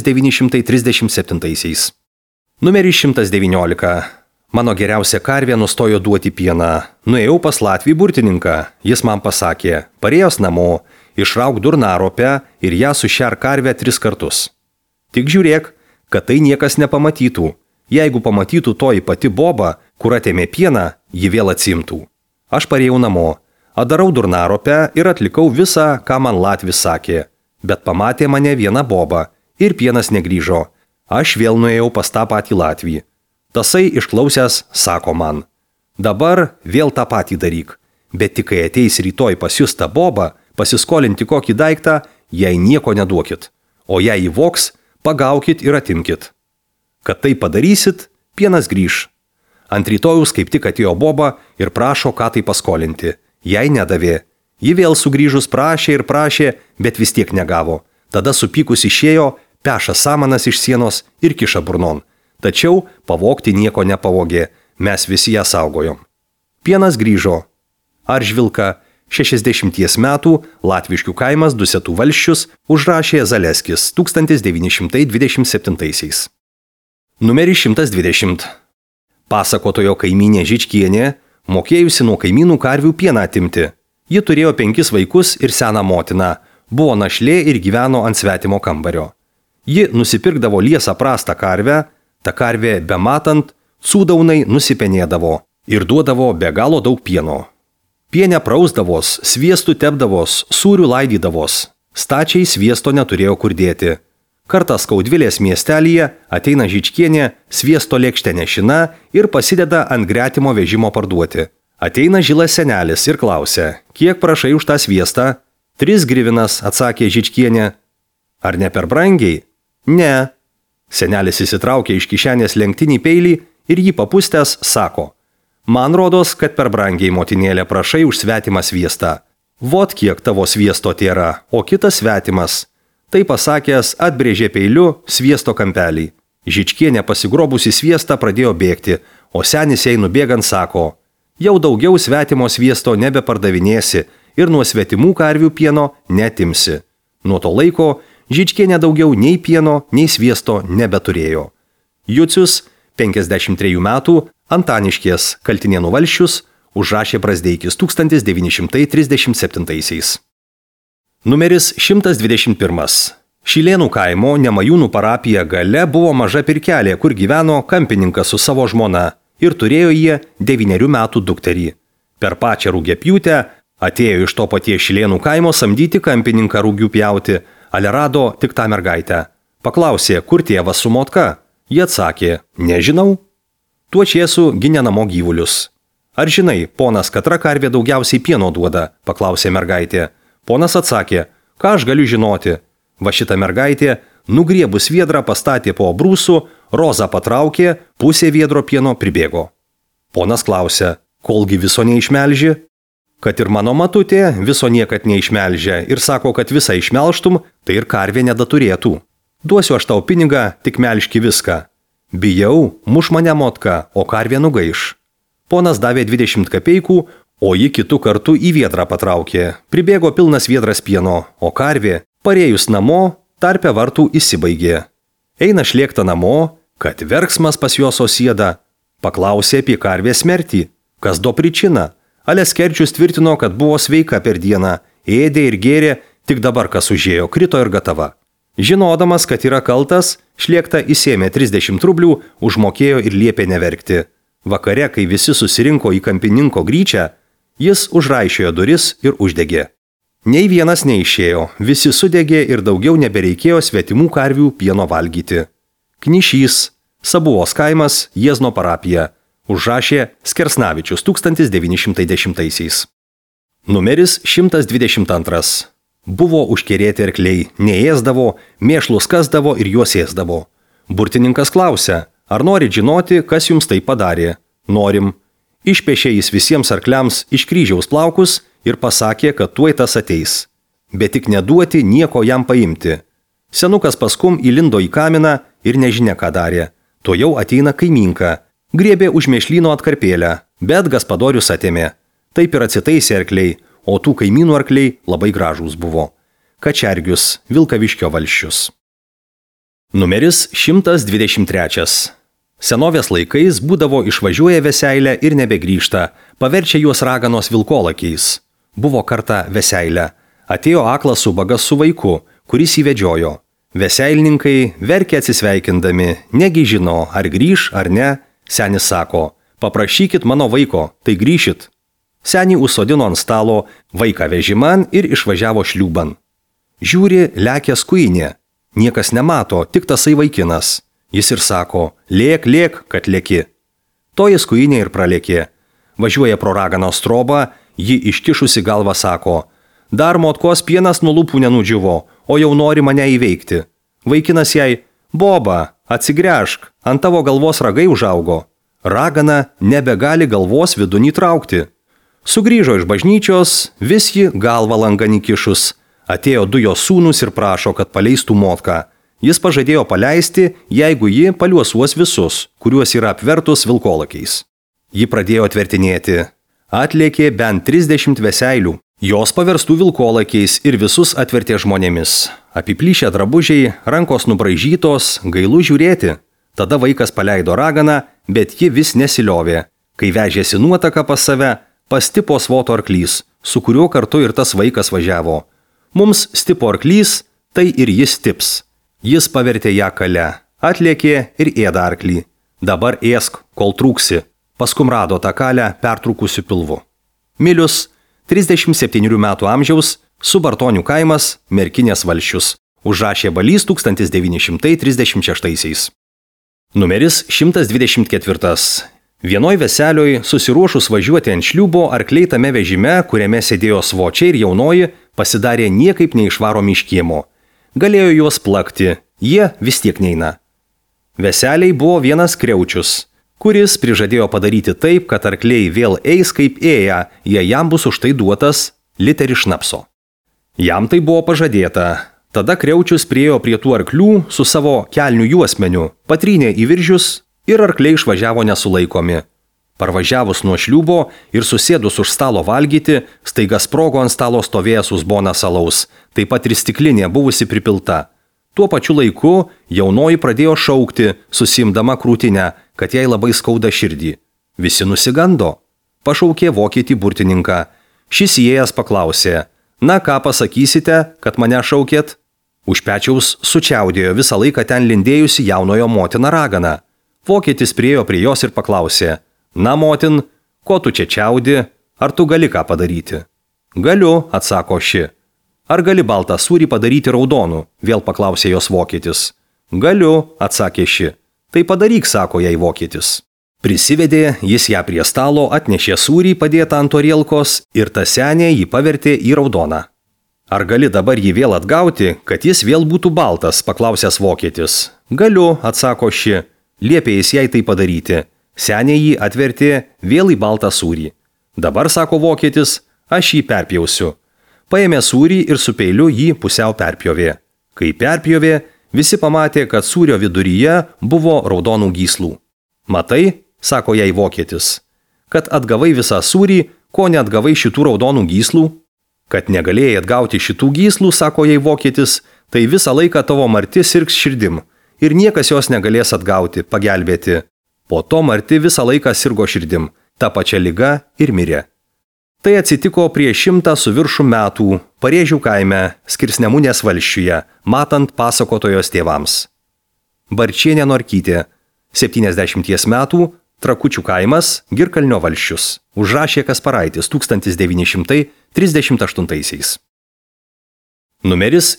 1937. Numeris 119. Mano geriausia karvė nustojo duoti pieną. Nuėjau pas Latvį burtininką. Jis man pasakė, parėjos namo, išrauk durnaropę ir ją sušer karvę 3 kartus. Tik žiūrėk, kad tai niekas nepamatytų. Jeigu pamatytų toji pati Boba, kur atėmė pieną, ji vėl atsimtų. Aš parėjau namo, atdarau durnaropę ir atlikau visą, ką man Latvis sakė. Bet pamatė mane viena Boba ir pienas negrįžo. Aš vėl nuėjau pas tą patį Latvį. Tasai išklausęs sako man, dabar vėl tą patį daryk, bet tik kai ateis rytoj pas jūs tą Bobą, pasiskolinti kokį daiktą, jai nieko neduokit, o jei įvoks, pagaukit ir atimkit. Kad tai padarysit, pienas grįž. Ant rytojaus kaip tik atėjo Boba ir prašo, ką tai paskolinti. Jai nedavė. Ji vėl sugrįžus prašė ir prašė, bet vis tiek negavo. Tada supykus išėjo, peša samanas iš sienos ir kiša burnon. Tačiau pavogti nieko nepavogė, mes visi ją saugojom. Pienas grįžo. Aržvilka, 60 metų, Latviškių kaimas, Dusetų valsčius, užrašė Zaleskis 1927. Numeris 120. Pasakotojo kaimynė Žičkienė, mokėjusi nuo kaimynų karvių pieną atimti. Ji turėjo 5 vaikus ir seną motiną, buvo našlė ir gyveno ant svetimo kambario. Ji nusipirkdavo liesą prastą karvę, ta karvė bematant, sūdaunai nusipenėdavo ir duodavo be galo daug pieno. Pienę prausdavos, sviestų tepdavos, sūrių laidydavos. Stačiai sviesto neturėjo kur dėti. Kartą Skaudvilės miestelyje ateina Žičkienė, sviesto lėkštę nešina ir pasideda ant gretimo vežimo parduoti. Ateina žilas senelis ir klausia, kiek prašai už tą sviestą? 3 grivinas, atsakė Žičkienė. Ar ne per brangiai? Ne. Senelis įsitraukė iš kišenės lenktinį peilį ir jį papustęs sako, man rodos, kad per brangiai, motinėlė, prašai už svetimą sviestą. Vot kiek tavo sviesto tėra, o kitas svetimas. Tai pasakęs atbrėžė peiliu sviesto kampelį. Žičkienė pasigrobusi sviestą pradėjo bėgti, o senis jai nubėgant sako, jau daugiau svetimo sviesto nebepardavinėsi ir nuo svetimų karvių pieno netimsi. Nuo to laiko Žičkienė daugiau nei pieno, nei sviesto nebeturėjo. Jucius, 53 metų, Antaniškės, Kaltinėnų valsčius, užrašė Brazdeikis 1937. Numeris 121. Šilėnų kaimo Nemajūnų parapija gale buvo maža pirkelė, kur gyveno kampininkas su savo žmona ir turėjo jie 9 metų dukterį. Per pačią rugiapjūtę Atėjo iš to paties Šilėnų kaimo samdyti kampininką rūgių pjauti, ale rado tik tą mergaitę. Paklausė, kur tėvas su motka? Jie atsakė, nežinau. Tuo čiesu ginė namo gyvulius. Ar žinai, ponas, katra karvė daugiausiai pieno duoda? Paklausė mergaitė. Ponas atsakė, ką aš galiu žinoti? Va šita mergaitė, nugriebus viedrą, pastatė po brūsų, rozą patraukė, pusė viedro pieno pribėgo. Ponas klausė, kolgi viso neišmelži? Kad ir mano matutė viso niekad neišmelžia ir sako, kad visą išmelštum, tai ir karvė nedaturėtų. Duosiu aš tau pinigą, tik melški viską. Bijau, muš mane motka, o karvė nugaiš. Ponas davė 20 kapeikų, o ji kitų kartų į viedrą patraukė. Pribėgo pilnas viedras pieno, o karvė, parėjus namo, tarpe vartų įsibaigė. Eina šlėkta namo, kad verksmas pas jos osėda. Paklausė apie karvės mirtį. Kas do pričina? Aleskerčius tvirtino, kad buvo sveika per dieną, ėdė ir gėrė, tik dabar kas užėjo, krito ir gatava. Žinodamas, kad yra kaltas, šlėkta įsėmė 30 rublių, užmokėjo ir liepė neverkti. Vakare, kai visi susirinko į kampininko gryčią, jis užraišiojo duris ir uždegė. Nei vienas neišėjo, visi sudegė ir daugiau nebereikėjo svetimų karvių pieno valgyti. Knyšys, Sabuvos kaimas, Jiezno parapija. Užrašė Skersnavičius 1910. Numeris 122. Buvo užkerėti arkliai, neėsdavo, mėšlus kasdavo ir juos ėsdavo. Burtininkas klausė, ar norit žinoti, kas jums tai padarė? Norim. Išpešė jis visiems arkliams iš kryžiaus plaukus ir pasakė, kad tuoj tas ateis. Bet tik neduoti nieko jam paimti. Senukas paskum įlindo į kaminą ir nežinia ką darė. To jau ateina kaiminka. Griebė už mėšlyno atkarpėlę, bet gaspadorius atėmė. Taip ir atsitaisė arkliai, o tų kaimynų arkliai labai gražūs buvo. Kačergius, Vilkaviškio valsčius. Numeris 123. Senovės laikais būdavo išvažiuoja veseilę ir nebegrįžta, paverčia juos raganos vilkolakiais. Buvo kartą veseilė. Atėjo aklas ubagas su vaiku, kuris įvedžiojo. Veseilininkai verkė atsisveikindami, negi žino, ar grįž ar ne. Senis sako, paprašykit mano vaiko, tai grįšit. Senį užsodino ant stalo, vaiką vežiman ir išvažiavo šliūban. Žiūri, lekia skuinė. Niekas nemato, tik tasai vaikinas. Jis ir sako, lėk, lėk, kad lėki. Toji skuinė ir pralėkė. Važiuoja pro raganos trobą, ji iškišusi galvą sako, dar motkos pienas nuo lūpų nenudžiuvo, o jau nori mane įveikti. Vaikinas jai, boba, atsigręžk, ant tavo galvos ragai užaugo. Ragana nebegali galvos vidun įtraukti. Sugrįžo iš bažnyčios, vis ji galvą langan įkišus. Atėjo du jos sūnus ir prašo, kad paleistų motką. Jis pažadėjo paleisti, jeigu ji paliuosuos visus, kuriuos yra apvertus vilkolakiais. Ji pradėjo atvertinėti. Atlėkė bent 30 veseilių. Jos paverstų vilkolakiais ir visus atvertė žmonėmis. Apiplyšę drabužiai, rankos nubraižytos, gailu žiūrėti. Tada vaikas paleido raganą, bet ji vis nesiliovė. Kai vežėsi nuotaką pas save, pastipo svoto arklys, su kuriuo kartu ir tas vaikas važiavo. Mums stipo arklys, tai ir jis stips. Jis pavertė ją kale, atlėkė ir ėda arklį. Dabar ėsk, kol trūksi. Paskum rado tą kalę pertrūkusiu pilvu. Milius, 37 metų amžiaus, Subartonių kaimas, Merkinės valsčius. Užrašė Balys 1936. Numeris 124. Vienoj veselioj, susiruošus važiuoti ant šliūbo, arkliai tame vežime, kuriame sėdėjo svočiai ir jaunoji, pasidarė niekaip neišvaromi iš kiemo. Galėjo juos plakti, jie vis tiek neina. Veseliai buvo vienas Kriaučius, kuris prižadėjo padaryti taip, kad arkliai vėl eis kaip ėję, jei jam bus už tai duotas literis šnapso. Jam tai buvo pažadėta. Tada Kriaučius priėjo prie tų arklių su savo kelnių juosmeniu, patrynė į viržius ir arkliai išvažiavo nesulaikomi. Parvažiavus nuo šliūbo ir susėdus už stalo valgyti, staiga sprogo ant stalo stovėjęs uzbonas alaus, taip pat ir stiklinė buvusi pripilta. Tuo pačiu laiku jaunoji pradėjo šaukti, susimdama krūtinę, kad jai labai skauda širdį. Visi nusigando. Pašaukė vokietį burtininką. Šis įėjęs paklausė, na ką pasakysite, kad mane šaukėt? Už pečiaus sučiaudėjo visą laiką ten lindėjusi jaunojo motina ragana. Vokietis priėjo prie jos ir paklausė, na motin, ko tu čia čiaudi, ar tu gali ką padaryti? Galiu, atsako ši. Ar gali baltą sūrį padaryti raudonu, vėl paklausė jos vokietis. Galiu, atsakė ši. Tai padaryk, sako jai vokietis. Prisivedė jis ją prie stalo, atnešė sūrį padėtą ant orielkos ir ta senė jį pavertė į raudoną. Ar gali dabar jį vėl atgauti, kad jis vėl būtų baltas, paklausęs vokietis. Galiu, atsako ši. Liepė jis jai tai padaryti. Senė jį atvertė vėl į baltą sūrį. Dabar, sako vokietis, aš jį perpjausiu. Paėmė sūrį ir su peiliu jį pusiau perpjovė. Kai perpjovė, visi pamatė, kad sūrio viduryje buvo raudonų gyslų. Matai, sako jai vokietis, kad atgavai visą sūrį, ko neatgavai šitų raudonų gyslų? Kad negalėjai atgauti šitų gyslų, sako jai vokietis, tai visą laiką tavo Marti sirgs širdim ir niekas jos negalės atgauti, pagelbėti. Po to Marti visą laiką sirgo širdim, ta pačia liga ir mirė. Tai atsitiko prieš 100 su viršum metų Parėžių kaime Skirsnemunės valsčiuje, matant pasakotojos tėvams. Barčienė Norkytė, 70 metų, Trakučių kaimas, Girkalnio valsčius. Užrašė Kasparaitis 1938. Numeris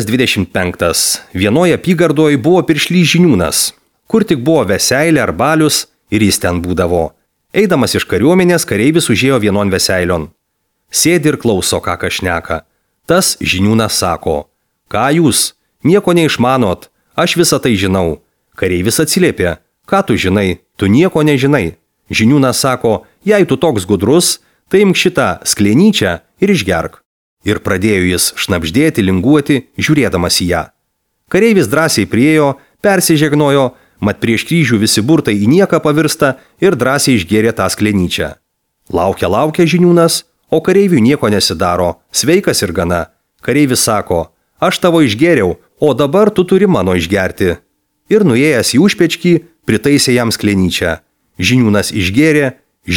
125. Vienoje apygardoje buvo piršlys Žiniūnas, kur tik buvo veseilė ar balius ir jis ten būdavo. Eidamas iš kariuomenės, kareivis užėjo vienon veseilion. Sėdi ir klauso, ką šneka. Tas Žiniūnas sako, ką jūs, nieko neišmanot, aš visą tai žinau. Kareivis atsiliepė, ką tu žinai, tu nieko nežinai. Žiniūnas sako, jei tu toks gudrus, tai imk šitą sklenyčią ir išgerk. Ir pradėjo jis šnabždėti, linguoti, žiūrėdamas į ją. Kareivis drąsiai priėjo, persižegnojo, mat prieš kryžių visi burtai į nieką pavirsta ir drąsiai išgėrė tą sklenyčią. Laukia Žiniūnas, o kareiviui nieko nesidaro, sveikas ir gana. Kareivis sako, aš tavo išgėriau, o dabar tu turi mano išgerti. Ir nuėjęs į užpečkį, pritaisė jam sklenyčią. Žiniūnas išgėrė,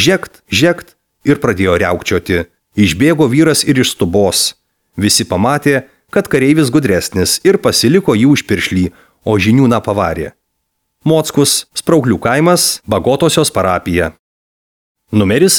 žekt ir pradėjo riaukčioti. Išbėgo vyras ir iš stubos. Visi pamatė, kad kareivis gudresnis ir pasiliko jį už piršlį, o Žiniūną pavarė. Mockus, Sprauglių kaimas, Bagotosios parapija. Numeris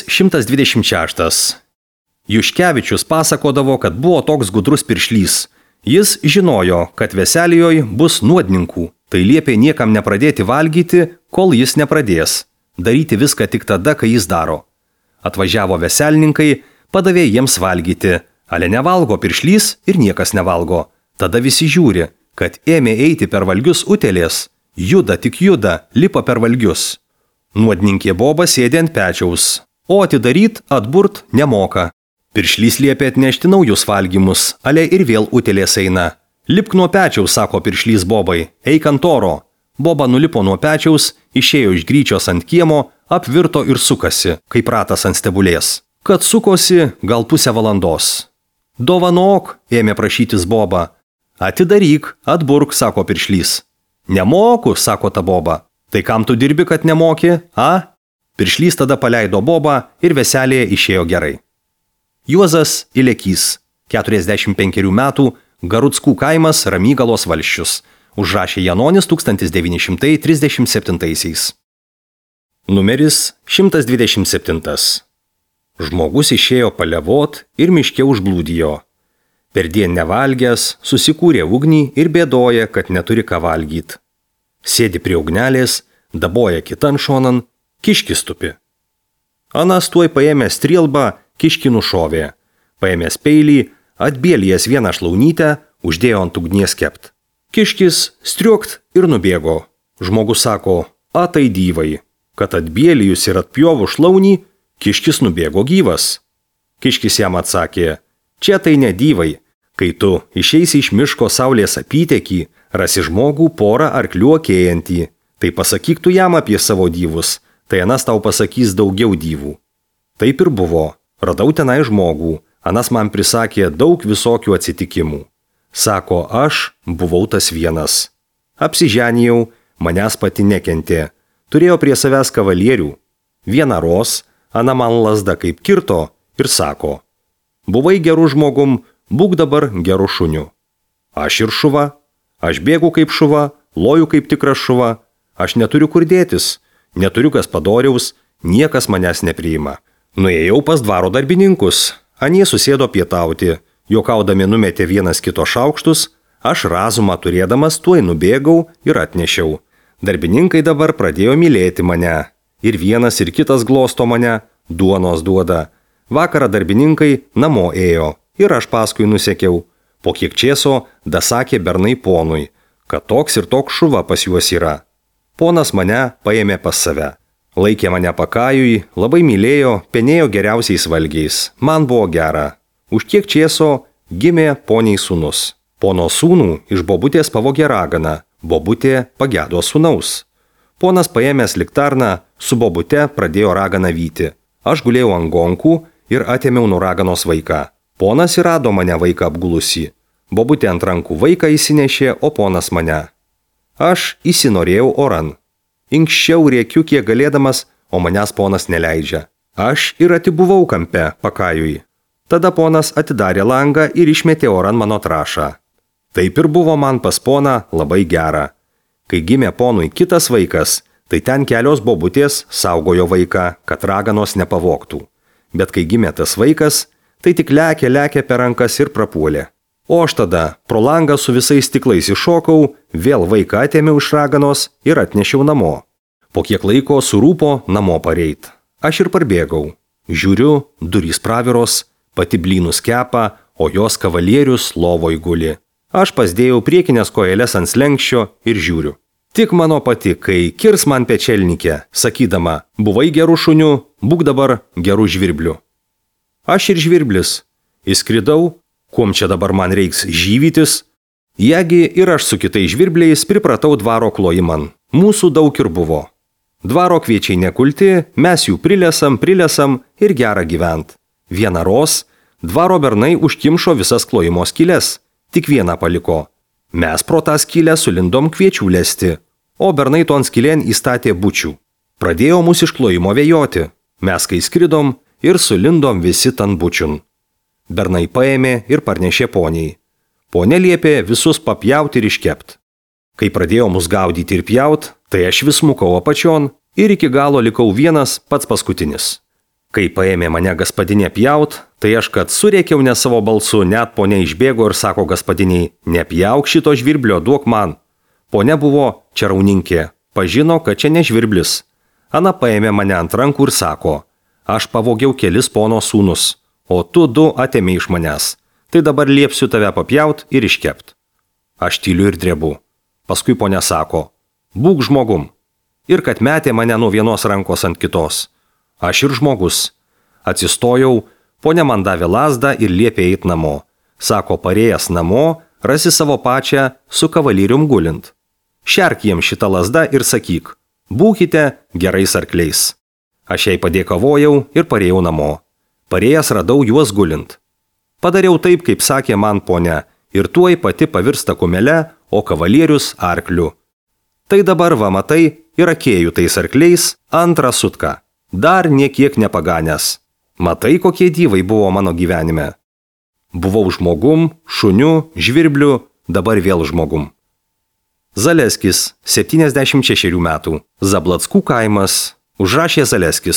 126. Juškevičius pasakodavo, kad buvo toks gudrus piršlys. Jis žinojo, kad veselijoje bus nuodninkų, tai liepė niekam nepradėti valgyti, kol jis nepradės. Daryti viską tik tada, kai jis daro. Atvažiavo veselininkai, padavė jiems valgyti, ale nevalgo piršlys ir niekas nevalgo. Tada visi žiūri, kad ėmė eiti per valgius utėlės. Juda, tik juda, lipa per valgius. Nuodninkė boba sėdė ant pečiaus, o atidaryt, atburt nemoka. Piršlys liepė atnešti naujus valgymus, ale ir vėl utėlės eina. Lipk nuo pečiaus, sako piršlys bobai, eik ant oro. Boba nulipo nuo pečiaus, išėjo iš gryčios ant kiemo, apvirto ir sukasi, kaip ratas ant stebulės. Kad sukosi, gal pusę valandos. Dovanok, ėmė prašytis boba. Atidaryk, atburk, sako piršlys. Nemoku, sako ta boba. Tai kam tu dirbi, kad nemoki, a? Piršlys tada paleido bobą ir veselėje išėjo gerai. Juozas Ilekys, 45 metų, Garuckų kaimas, Ramygalos valsčius. Užrašė Janonis 1937. Numeris 127. Žmogus išėjo palievot ir miške užblūdijo. Perdien nevalgęs, susikūrė ugnį ir bėdoja, kad neturi ką valgyt. Sėdi prie ugnelės, daboja kitan šonan, kiškis tupi. Anas tuoj paėmė strielbą, kiškį nušovė. Paėmęs peilį, atbėlijęs vieną šlaunytę, uždėjo ant ugnies kept. Kiškis striuokt ir nubėgo. Žmogus sako, a tai dyvai, kad atbėlijus ir atpjovų šlaunį, kiškis nubėgo gyvas. Kiškis jam atsakė, čia tai ne dyvai, kai tu išeisi iš miško saulės apytekį, rasi žmogų porą arklių akėjantį, tai pasakyk tu jam apie savo dyvus, tai anas tau pasakys daugiau dyvų. Taip ir buvo, radau tenai žmogų, anas man prisakė daug visokių atsitikimų. Sako, aš buvau tas vienas. Apsiženijau, manęs pati nekentė. Turėjo prie savęs kavalierių. Viena ros, ana man lazda kaip kirto ir sako, buvai gerų žmogum, būk dabar gerų šunių. Aš ir šuva, aš bėgu kaip šuva, loju kaip tikras šuva, aš neturiu kur dėtis, neturiu kas padoriaus, niekas manęs nepriima. Nuėjau pas dvaro darbininkus, Anie susėdo pietauti, juokaudami numetė vienas kito šaukštus, aš razumą turėdamas tuoj nubėgau ir atnešiau. Darbininkai dabar pradėjo mylėti mane. Ir vienas ir kitas glosto mane, duonos duoda. Vakarą darbininkai namo ėjo ir aš paskui nusekiau. Po kiek čėso dasakė bernai ponui, kad toks ir toks šuva pas juos yra. Ponas mane paėmė pas save. Laikė mane pakajui, labai mylėjo, penėjo geriausiais valgiais. Man buvo gera. Už kiek čėso gimė poniai sūnus. Pono sūnų iš bobutės pavogė ragana, bobutė pagedo sūnaus. Ponas paėmęs liktarną su bobute pradėjo raganą vyti. Aš gulėjau ant gonkų ir atėmiau nuo raganos vaiką. Ponas įrado mane vaiką apgulusį. Bobutė ant rankų vaiką įsinešė, o ponas mane. Aš įsinorėjau oran. Inkščiau rėkiu kiek galėdamas, o manęs ponas neleidžia. Aš ir atibuvau kampe pakajui. Tada ponas atidarė langą ir išmetė oran mano trąšą. Taip ir buvo man pas poną labai gera. Kai gimė ponui kitas vaikas, tai ten kelios bobutės saugojo vaiką, kad raganos nepavogtų. Bet kai gimė tas vaikas, tai tik lekė per rankas ir prapuolė. O aš tada pro langą su visais stiklais iššokau, vėl vaiką atėmiau iš raganos ir atnešiau namo. Po kiek laiko surūpo namo pareit. Aš ir parbėgau. Žiūriu, durys praviros, pati blynus kepa, o jos kavalierius lovoj guli. Aš pasdėjau priekinės kojelės ant slenkščio ir žiūriu. Tik mano pati, kai kirs man pečelnikė, sakydama, buvai gerų šunių, būk dabar gerų žvirblių. Aš ir žvirblis. Įskridau, kuom čia dabar man reiks žyvytis. Jegi ir aš su kitais žvirbliais pripratau dvaro klojiman. Mūsų daug ir buvo. Dvaro kviečiai nekulti, mes jų prilesam ir gera gyvent. Vienaros, dvaro bernai užkimšo visas klojimo skylės, tik vieną paliko. Mes pro tą skylę sulindom kviečių lesti, o bernai ton skylėn įstatė bučių. Pradėjo mus iš klojimo vėjoti, mes kai skridom ir sulindom visi tan bučiun. Bernai paėmė ir parnešė poniai. Ponė liepė visus papjauti ir iškept. Kai pradėjo mus gaudyti ir pjaut, tai aš vis smukau apačion ir iki galo likau vienas pats paskutinis. Kai paėmė mane gaspadinė pjaut, tai aš kad surėkiau ne savo balsu, net ponė išbėgo ir sako gaspadiniai, nepjauk šito žvirblio, duok man. Ponė buvo čarauninkė, pažino, kad čia ne žvirblis. Ana paėmė mane ant rankų ir sako, aš pavogiau kelis pono sūnus, o tu du atėmė iš manęs. Tai dabar liepsiu tave papjaut ir iškept. Aš tyliu ir drebu. Paskui ponė sako, būk žmogum. Ir kad metė mane nuo vienos rankos ant kitos. Aš ir žmogus. Atsistojau, ponė man davė lazdą ir liepė eit namo. Sako, parėjęs namo, rasi savo pačią su kavalierium gulint. Šerk jiem šitą lazdą ir sakyk, būkite gerais arkliais. Aš jai padėkavojau ir parėjau namo. Parėjęs radau juos gulint. Padariau taip, kaip sakė man ponė, ir tuoj pati pavirsta kumele, o kavalierius arkliu. Tai dabar va matai, ir akėjų tais arkliais antrą sutką. Dar niekiek nepaganęs. Matai, kokie dyvai buvo mano gyvenime. Buvau žmogum, šuniu, žvirbliu, dabar vėl žmogum. Zaleskis, 76 metų. Zablackų kaimas. Užrašė Zaleskis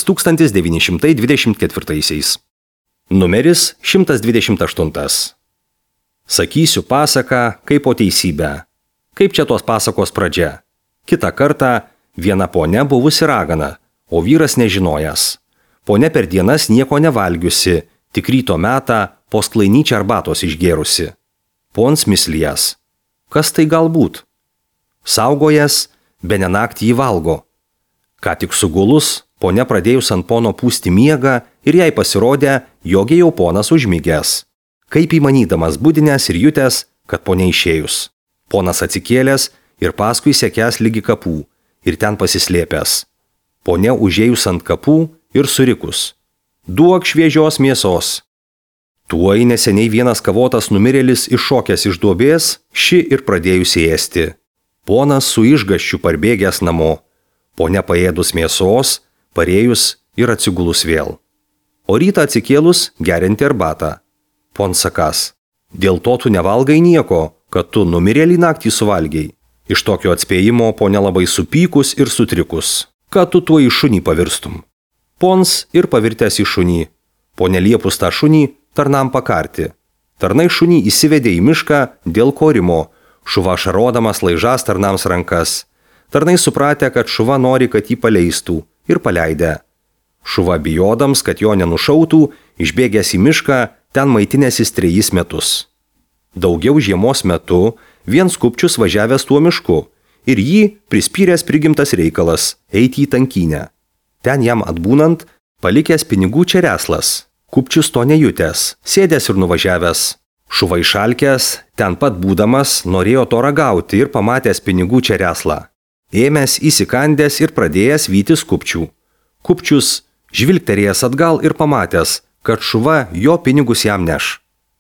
1924. Numeris 128. Sakysiu pasaką kaip po teisybę. Kaip čia tos pasakos pradžia? Kitą kartą viena ponia buvusi ragana, o vyras nežinojęs. Ponia per dienas nieko nevalgiusi, tik ryto metą po sklainyčią arbatos išgėrusi. Pons mislijas. Kas tai galbūt? Saugojas, bene naktį jį valgo. Ką tik sugulus, ponia pradėjus ant pono pūsti miegą ir jai pasirodė, jog jau ponas užmigęs. Kaip įmanydamas budinės ir jutęs, kad ponia išėjus. Ponas atsikėlęs ir paskui sekęs lygi kapų ir ten pasislėpęs. Ponia užėjus ant kapų ir surikus. Duok šviežios mėsos. Tuoj neseniai vienas kavotas numirėlis iššokęs iš duobės, ši ir pradėjusi ėsti. Ponas su išgąsčiu parbėgęs namo. Ponia paėdus mėsos, parėjus ir atsigulus vėl. O rytą atsikėlus gerinti arbatą. Pons sakas, dėl to tu nevalgai nieko, kad tu numirėlį naktį suvalgiai. Iš tokio atspėjimo ponia labai supykus ir sutrikus, kad tu tuo į šunį pavirstum. Pons ir pavirtęs į šunį. Ponia liepus tą šunį tarnam pakarti. Tarnai šunį įsivedė į mišką dėl korimo, šuva šarodamas laižas tarnams rankas. Tarnai supratę, kad šuva nori, kad jį paleistų, ir paleidę. Šuva bijodams, kad jo nenušautų, išbėgęs į mišką, ten maitinęsis 3 metus. Daugiau žiemos metu viens Kupčius važiavęs tuo mišku ir jį prispyręs prigimtas reikalas eiti į tankynę. Ten jam atbūnant, palikęs pinigų čereslas. Kupčius to nejutęs, sėdęs ir nuvažiavęs. Šuva išalkęs, ten pat būdamas, norėjo to ragauti ir pamatęs pinigų čereslą. Ėmęs įsikandęs ir pradėjęs vytis Kupčių. Kupčius žvilgterėjęs atgal ir pamatęs, kad šuva jo pinigus jam neš.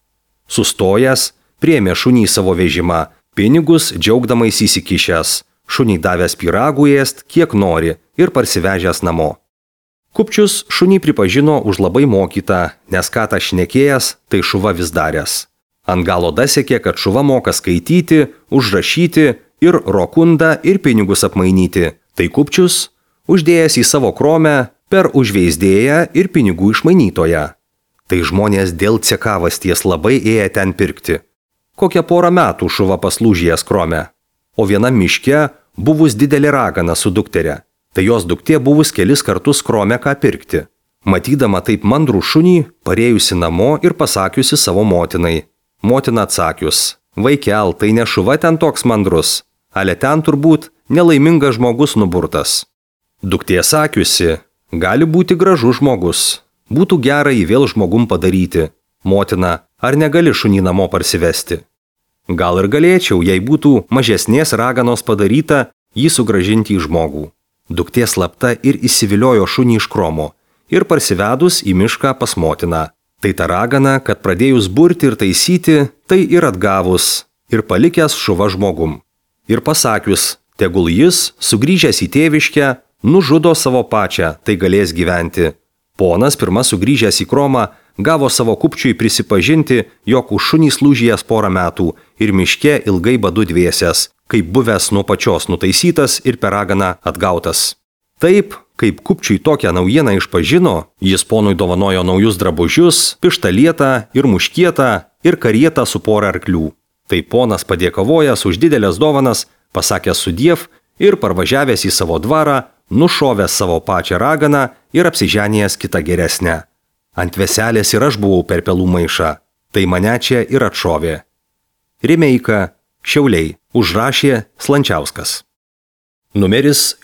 Sustojęs, priėmė šunį į savo vežimą, pinigus džiaugdamais įsikišęs, šunį davęs pyragų ėst, kiek nori, ir parsivežęs namo. Kupčius šunį pripažino už labai mokytą, nes ką tas šnekėjęs, tai šuva vis daręs. Ant galo dasiekė, kad šuva moka skaityti, užrašyti ir rokundą ir pinigus apmainyti. Tai Kupčius, uždėjęs į savo kromę, per užveisdėją ir pinigų išmainytoją. Tai žmonės dėl cekavasties labai ėję ten pirkti. Kokią 1 metų šuva paslūžėjęs krome. O viena miške buvus didelė ragana su dukterė. Tai jos duktė buvus kelis kartus krome ką pirkti. Matydama taip mandrų šunį, parėjusi namo ir pasakiusi savo motinai. Motina atsakius: vaikel, tai ne šuva ten toks mandrus, ale ten turbūt nelaimingas žmogus nuburtas. Duktė sakiusi: gali būti gražus žmogus, būtų gera jį vėl žmogum padaryti. Motina: ar negali šunį namo parsivesti? Gal ir galėčiau, jei būtų mažesnės raganos padaryta, jį sugrąžinti į žmogų. Duktė slapta ir įsiviliojo šunį iš kromo ir parsivedus į mišką pas motiną. Tai ta ragana, kad pradėjus burti ir taisyti, tai ir atgavus, ir palikęs šuva žmogum. Ir pasakius, tegul jis, sugrįžęs į tėviškę, nužudo savo pačią, tai galės gyventi. Ponas pirma sugrįžęs į kromą, gavo savo Kupčiui prisipažinti, jog už šunį slūžėjęs 1 metų ir miške ilgai badu dviesęs, kaip buvęs nuo pačios nutaisytas ir per raganą atgautas. Taip, kaip Kupčiui tokią naujieną išpažino, jis ponui dovanojo naujus drabužius, pištalietą ir muškietą ir karietą su 1 arklių. Tai ponas padėkavojęs už didelės dovanas, pasakęs sudiev ir parvažiavęs į savo dvarą, nušovęs savo pačią raganą ir apsiženėjęs kitą geresnę. Ant veselės ir aš buvau per pelų maišą, tai mane čia ir atšovė. Rimeika, Šiauliai, užrašė Slančiauskas. Numeris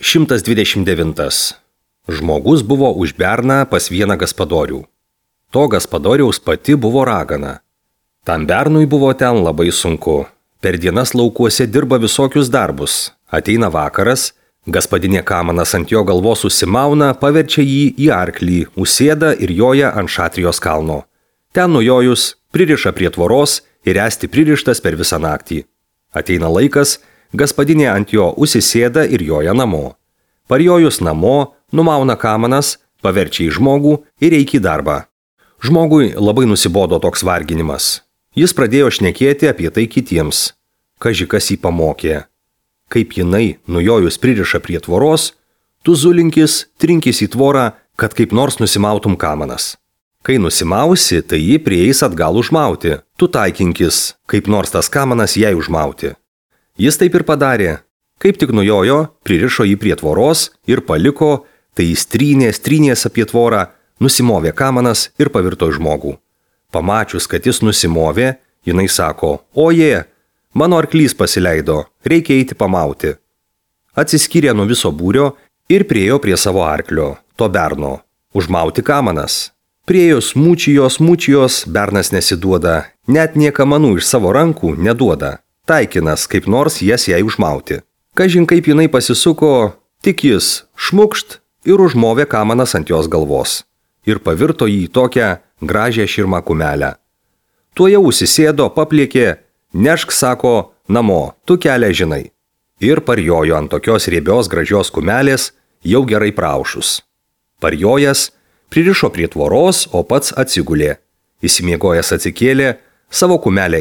129. Žmogus buvo už berną pas vieną gaspadorių. To gaspadoriaus pati buvo ragana. Tam bernui buvo ten labai sunku. Per dienas laukuose dirba visokius darbus. Ateina vakaras, gaspadinė kamanas ant jo galvos užsimauna, paverčia jį į arklį, užsėda ir joja ant Šatrijos kalno. Ten nujojus, pririša prie tvoros ir esti pririštas per visą naktį. Ateina laikas, gaspadinė ant jo užsisėda ir joja namo. Parjojus namo, numauna kamanas, paverčia į žmogų ir eik į darbą. Žmogui labai nusibodo toks varginimas. Jis pradėjo šnekėti apie tai kitiems. Kaži kas jį pamokė. Kaip jinai, nujojus pririša prie tvoros, tu zulinkis, trinkis į tvorą, kad kaip nors nusimautum kamanas. Kai nusimausi, tai ji prieis atgal užmauti. Tu taikinkis, kaip nors tas kamanas jai užmauti. Jis taip ir padarė. Kaip tik nujojo, pririšo jį prie tvoros ir paliko, tai jis trynės apie tvorą, nusimovė kamanas ir pavirto į žmogų. Pamačius, kad jis nusimovė, jinai sako: oje, mano arklys pasileido, reikia eiti pamauti. Atsiskyrė nuo viso būrio ir priejo prie savo arklio, to berno, užmauti kamanas. Priejus mūčijos, bernas nesiduoda, net nė kamanų iš savo rankų neduoda. Taikinas, kaip nors jas jai užmauti. Kažin kaip jinai pasisuko, tik jis šmukšt ir užmovė kamanas ant jos galvos. Ir pavirto jį į tokią gražią širmą kumelę. Tuo jau užsisėdo, papliekė, nešk, sako, namo, tu kelią žinai. Ir parjojo ant tokios riebios gražios kumelės, jau gerai praušus. Parjojęs, pririšo prie tvoros, o pats atsigulė. Įsimiegojęs atsikėlė, savo kumelę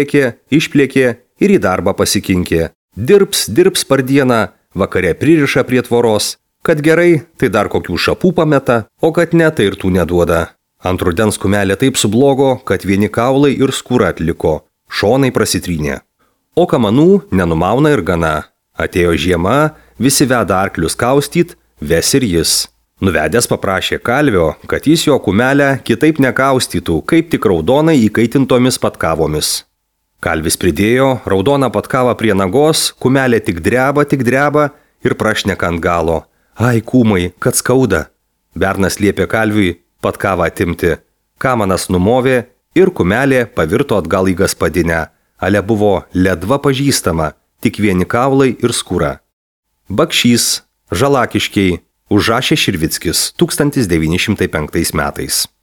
išplėkė ir į darbą pasikinkė. Dirbs par dieną, vakare pririša prie tvoros. Kad gerai, tai dar kokių šapų pameta, o kad ne, tai ir tų neduoda. Ant rudens kumelė taip sublogo, kad vieni kaulai ir skūra atliko, šonai prasitrynė. O kamanų nenumauna ir gana. Atėjo žiema, visi veda arklius kaustyt, ves ir jis. Nuvedęs paprašė kalvio, kad jis jo kumelę kitaip nekaustytų, kaip tik raudonai įkaitintomis patkavomis. Kalvis pridėjo raudoną patkavą prie nagos, kumelė tik dreba ir prašneka ant galo. Ai, kūmai, kad skauda. Bernas liepė kalviui patkavą atimti. Kamanas numovė ir kumelė pavirto atgal į gaspadinę. Ale buvo ledva pažįstama, tik vieni kaulai ir skūra. Bakšys, Žalakiškiai, užrašė Širvickis 1905 metais.